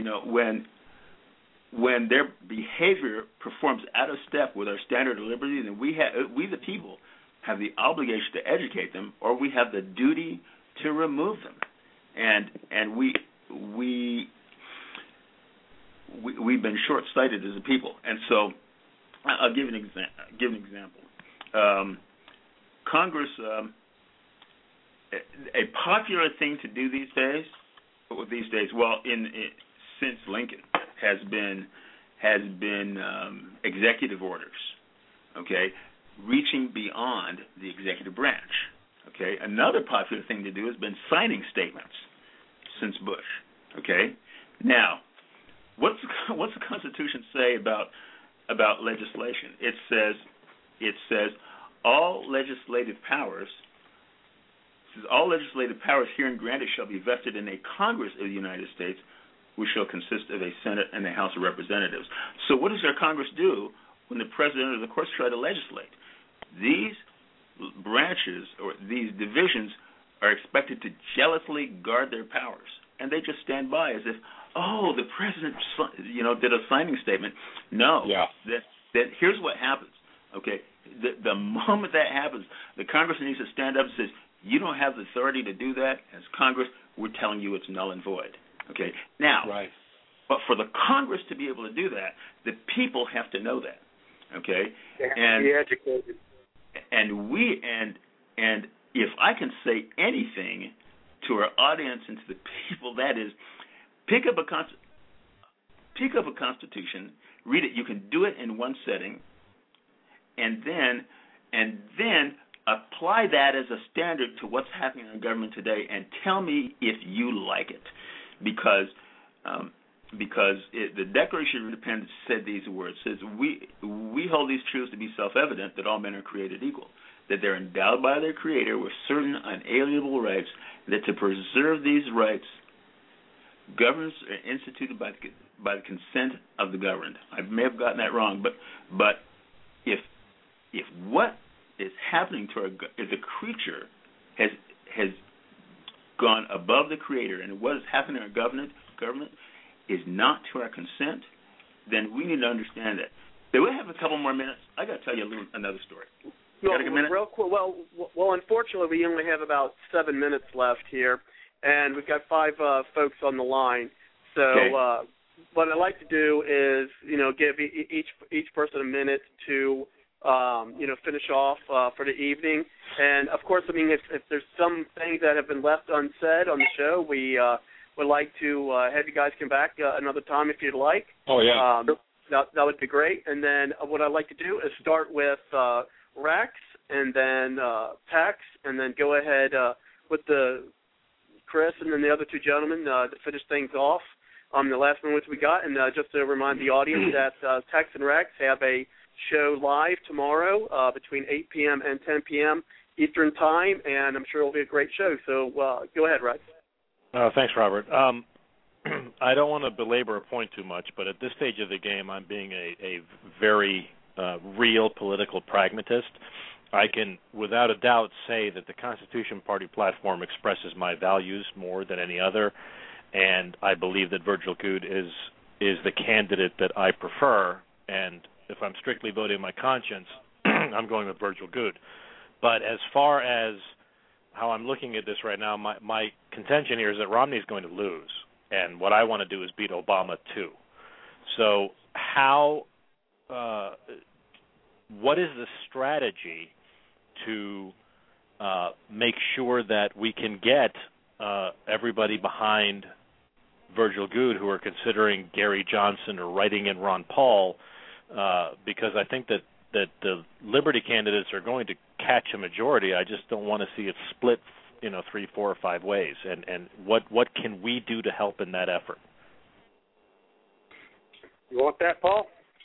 [SPEAKER 6] when their behavior performs out of step with our standard of liberty, then we the people have the obligation to educate them, or we have the duty to remove them. And we've been short-sighted as a people. And so I'll give an example. Congress, a popular thing to do these days, since Lincoln, has been executive orders, okay, reaching beyond the executive branch. Okay, another popular thing to do has been signing statements since Bush. Okay, now what's the Constitution say about legislation? It says all legislative powers herein granted shall be vested in a Congress of the United States, which shall consist of a Senate and a House of Representatives. So what does our Congress do when the President or the courts try to legislate? These branches or these divisions are expected to jealously guard their powers, and they just stand by as if, the President, did a signing statement. No, that here's what happens. Okay, the moment that happens, the Congress needs to stand up and says, you don't have the authority to do that. As Congress, we're telling you it's null and void. Okay, now,
[SPEAKER 5] right.
[SPEAKER 6] But for the Congress to be able to do that, the people have to know that. Okay,
[SPEAKER 4] they have to be educated.
[SPEAKER 6] And if I can say anything to our audience and to the people, that is, pick up a Constitution, read it. You can do it in one setting, and then apply that as a standard to what's happening in government today, and tell me if you like it, because the Declaration of Independence said these words. It says, we hold these truths to be self-evident, that all men are created equal, that they're endowed by their Creator with certain unalienable rights, that to preserve these rights, governments are instituted by the consent of the governed. I may have gotten that wrong, but if what is happening to if the creature has gone above the Creator, and what is happening in our government is not to our consent, then we need to understand that. Do we have a couple more minutes? I got to tell you another story. Got a minute?
[SPEAKER 3] Real quick. Well, unfortunately, we only have about 7 minutes left here, and we've got 5 folks on the line. So
[SPEAKER 6] okay.
[SPEAKER 3] What I'd like to do is, give each person a minute to, finish off for the evening. And of course, if there's some things that have been left unsaid on the show, we would like to have you guys come back another time if you'd like.
[SPEAKER 5] Oh yeah.
[SPEAKER 3] That would be great. And then what I'd like to do is start with Rex, and then Tex, and then go ahead with Chris, and then the other 2 gentlemen to finish things off. The last minutes we got, and just to remind the audience that Tex and Rex have a show live tomorrow between 8 p.m. and 10 p.m. Eastern Time, and I'm sure it'll be a great show. So go ahead, Rex.
[SPEAKER 7] Thanks, Robert. I don't want to belabor a point too much, but at this stage of the game, I'm being a very real political pragmatist. I can, without a doubt, say that the Constitution Party platform expresses my values more than any other, and I believe that Virgil Goode is the candidate that I prefer, and if I'm strictly voting my conscience, I'm going with Virgil Goode. But as far as how I'm looking at this right now, my contention here is that Romney's going to lose, and what I want to do is beat Obama too. So what is the strategy to make sure that we can get everybody behind Virgil Goode who are considering Gary Johnson or writing in Ron Paul, because I think that the Liberty candidates are going to catch a majority. I just don't want to see it split, 3, 4, or 5 ways. And what can we do to help in that effort?
[SPEAKER 4] You want that, Paul?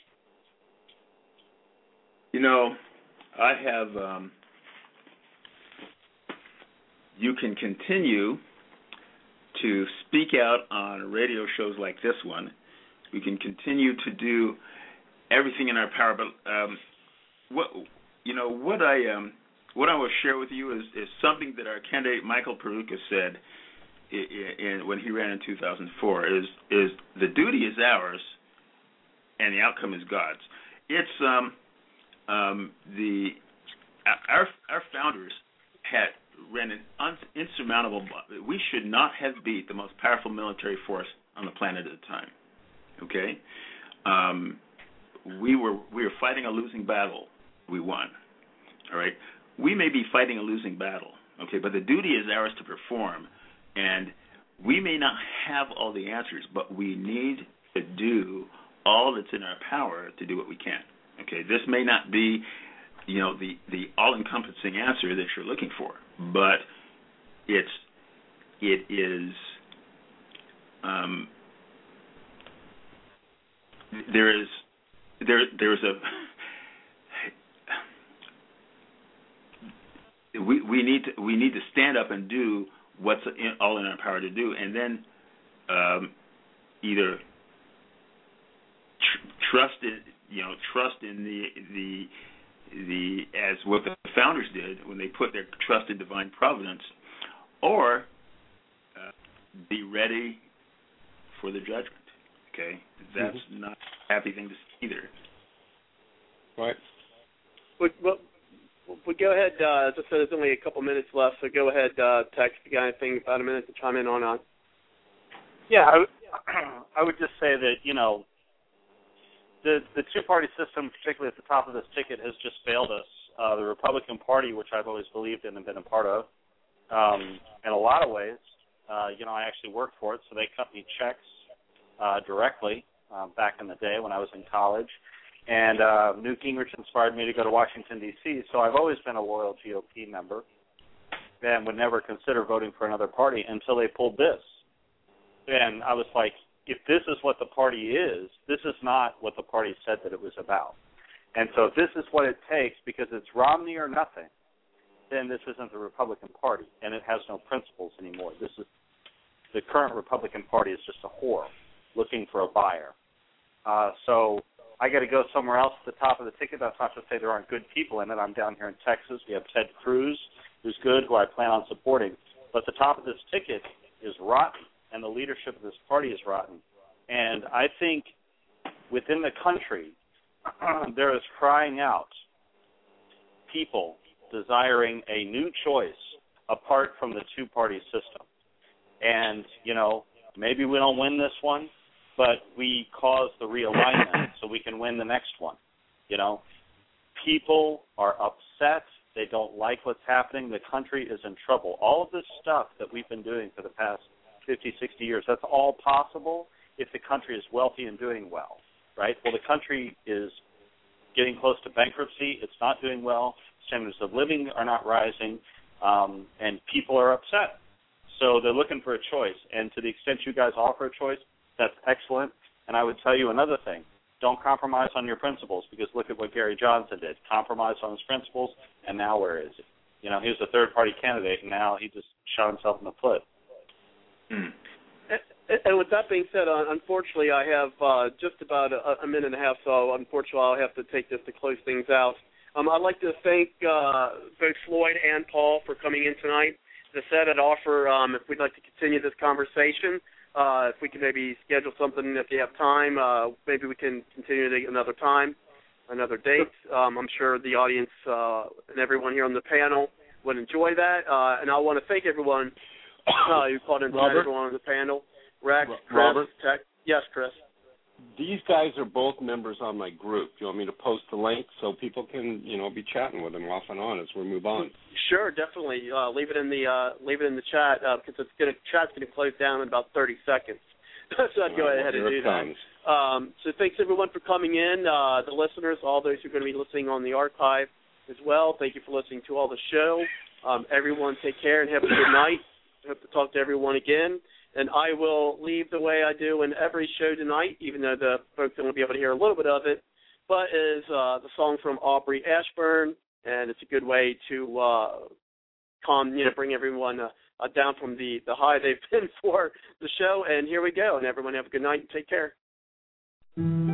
[SPEAKER 6] You know, I have. You can continue to speak out on radio shows like this one. We can continue to do everything in our power. But what I will share with you is something that our candidate Michael Peroutka said when he ran in 2004. Is the duty is ours, and the outcome is God's. It's our founders ran an insurmountable. We should not have beat the most powerful military force on the planet at the time. Okay, we were fighting a losing battle. We won. All right, we may be fighting a losing battle. Okay, but the duty is ours to perform, and we may not have all the answers, but we need to do all that's in our power to do what we can. Okay, this may not be, the all-encompassing answer that you're looking for, but it is. There's a. We need to stand up and do what's all in our power to do, and then either trust in the as what the founders did when they put their trust in divine providence, or be ready for the judgment. Okay, that's not a happy thing to see either.
[SPEAKER 5] Right.
[SPEAKER 3] Well, go ahead. As I said, there's only a couple minutes left, so go ahead, Tex, if you got anything, about a minute to chime in on.
[SPEAKER 8] Yeah, I would just say that, the two-party system, particularly at the top of this ticket, has just failed us. The Republican Party, which I've always believed in and been a part of, in a lot of ways, I actually worked for it, so they cut me checks directly back in the day when I was in college. And Newt Gingrich inspired me to go to Washington, D.C., so I've always been a loyal GOP member and would never consider voting for another party until they pulled this. And I was like, if this is what the party is, this is not what the party said that it was about. And so if this is what it takes, because it's Romney or nothing, then this isn't the Republican Party, and it has no principles anymore. The current Republican Party is just a whore looking for a buyer. So I got to go somewhere else at the top of the ticket. That's not to say there aren't good people in it. I'm down here in Texas. We have Ted Cruz, who's good, who I plan on supporting. But the top of this ticket is rotten, and the leadership of this party is rotten. And I think within the country, there is crying out people desiring a new choice apart from the two-party system. And, maybe we don't win this one, but we cause the realignment so we can win the next one. People are upset. They don't like what's happening. The country is in trouble. All of this stuff that we've been doing for the past 50, 60 years, that's all possible if the country is wealthy and doing well, right? Well, the country is getting close to bankruptcy. It's not doing well. Standards of living are not rising, and people are upset. So they're looking for a choice. And to the extent you guys offer a choice, that's excellent. And I would tell you another thing. Don't compromise on your principles, because look at what Gary Johnson did. Compromise on his principles, and now where is he? He was a third-party candidate, and now he just shot himself in the foot.
[SPEAKER 3] And with that being said, unfortunately, I have just about a minute and a half, so unfortunately I'll have to take this to close things out. I'd like to thank both Floyd and Paul for coming in tonight. As I said, I'd offer, if we'd like to continue this conversation, if we can maybe schedule something if you have time, maybe we can continue it another time, another date. I'm sure the audience and everyone here on the panel would enjoy that. And I want to thank everyone who called in tonight, everyone on the panel. Rex, Chris,
[SPEAKER 5] Robert?
[SPEAKER 3] Tech. Yes, Chris.
[SPEAKER 5] These guys are both members on my group. Do you want me to post the link so people can, be chatting with them off and on as we move on?
[SPEAKER 3] Sure, definitely. Leave it in the chat because chat's going to close down in about 30 seconds. So I'd go ahead and do that. So thanks everyone for coming in. The listeners, all those who are going to be listening on the archive as well. Thank you for listening to all the show. Everyone, take care and have a good night. I hope to talk to everyone again. And I will leave the way I do in every show tonight, even though the folks don't will be able to hear a little bit of it, but is the song from Aubrey Ashburn, and it's a good way to bring everyone down from the high they've been for the show. And here we go, and everyone have a good night and take care.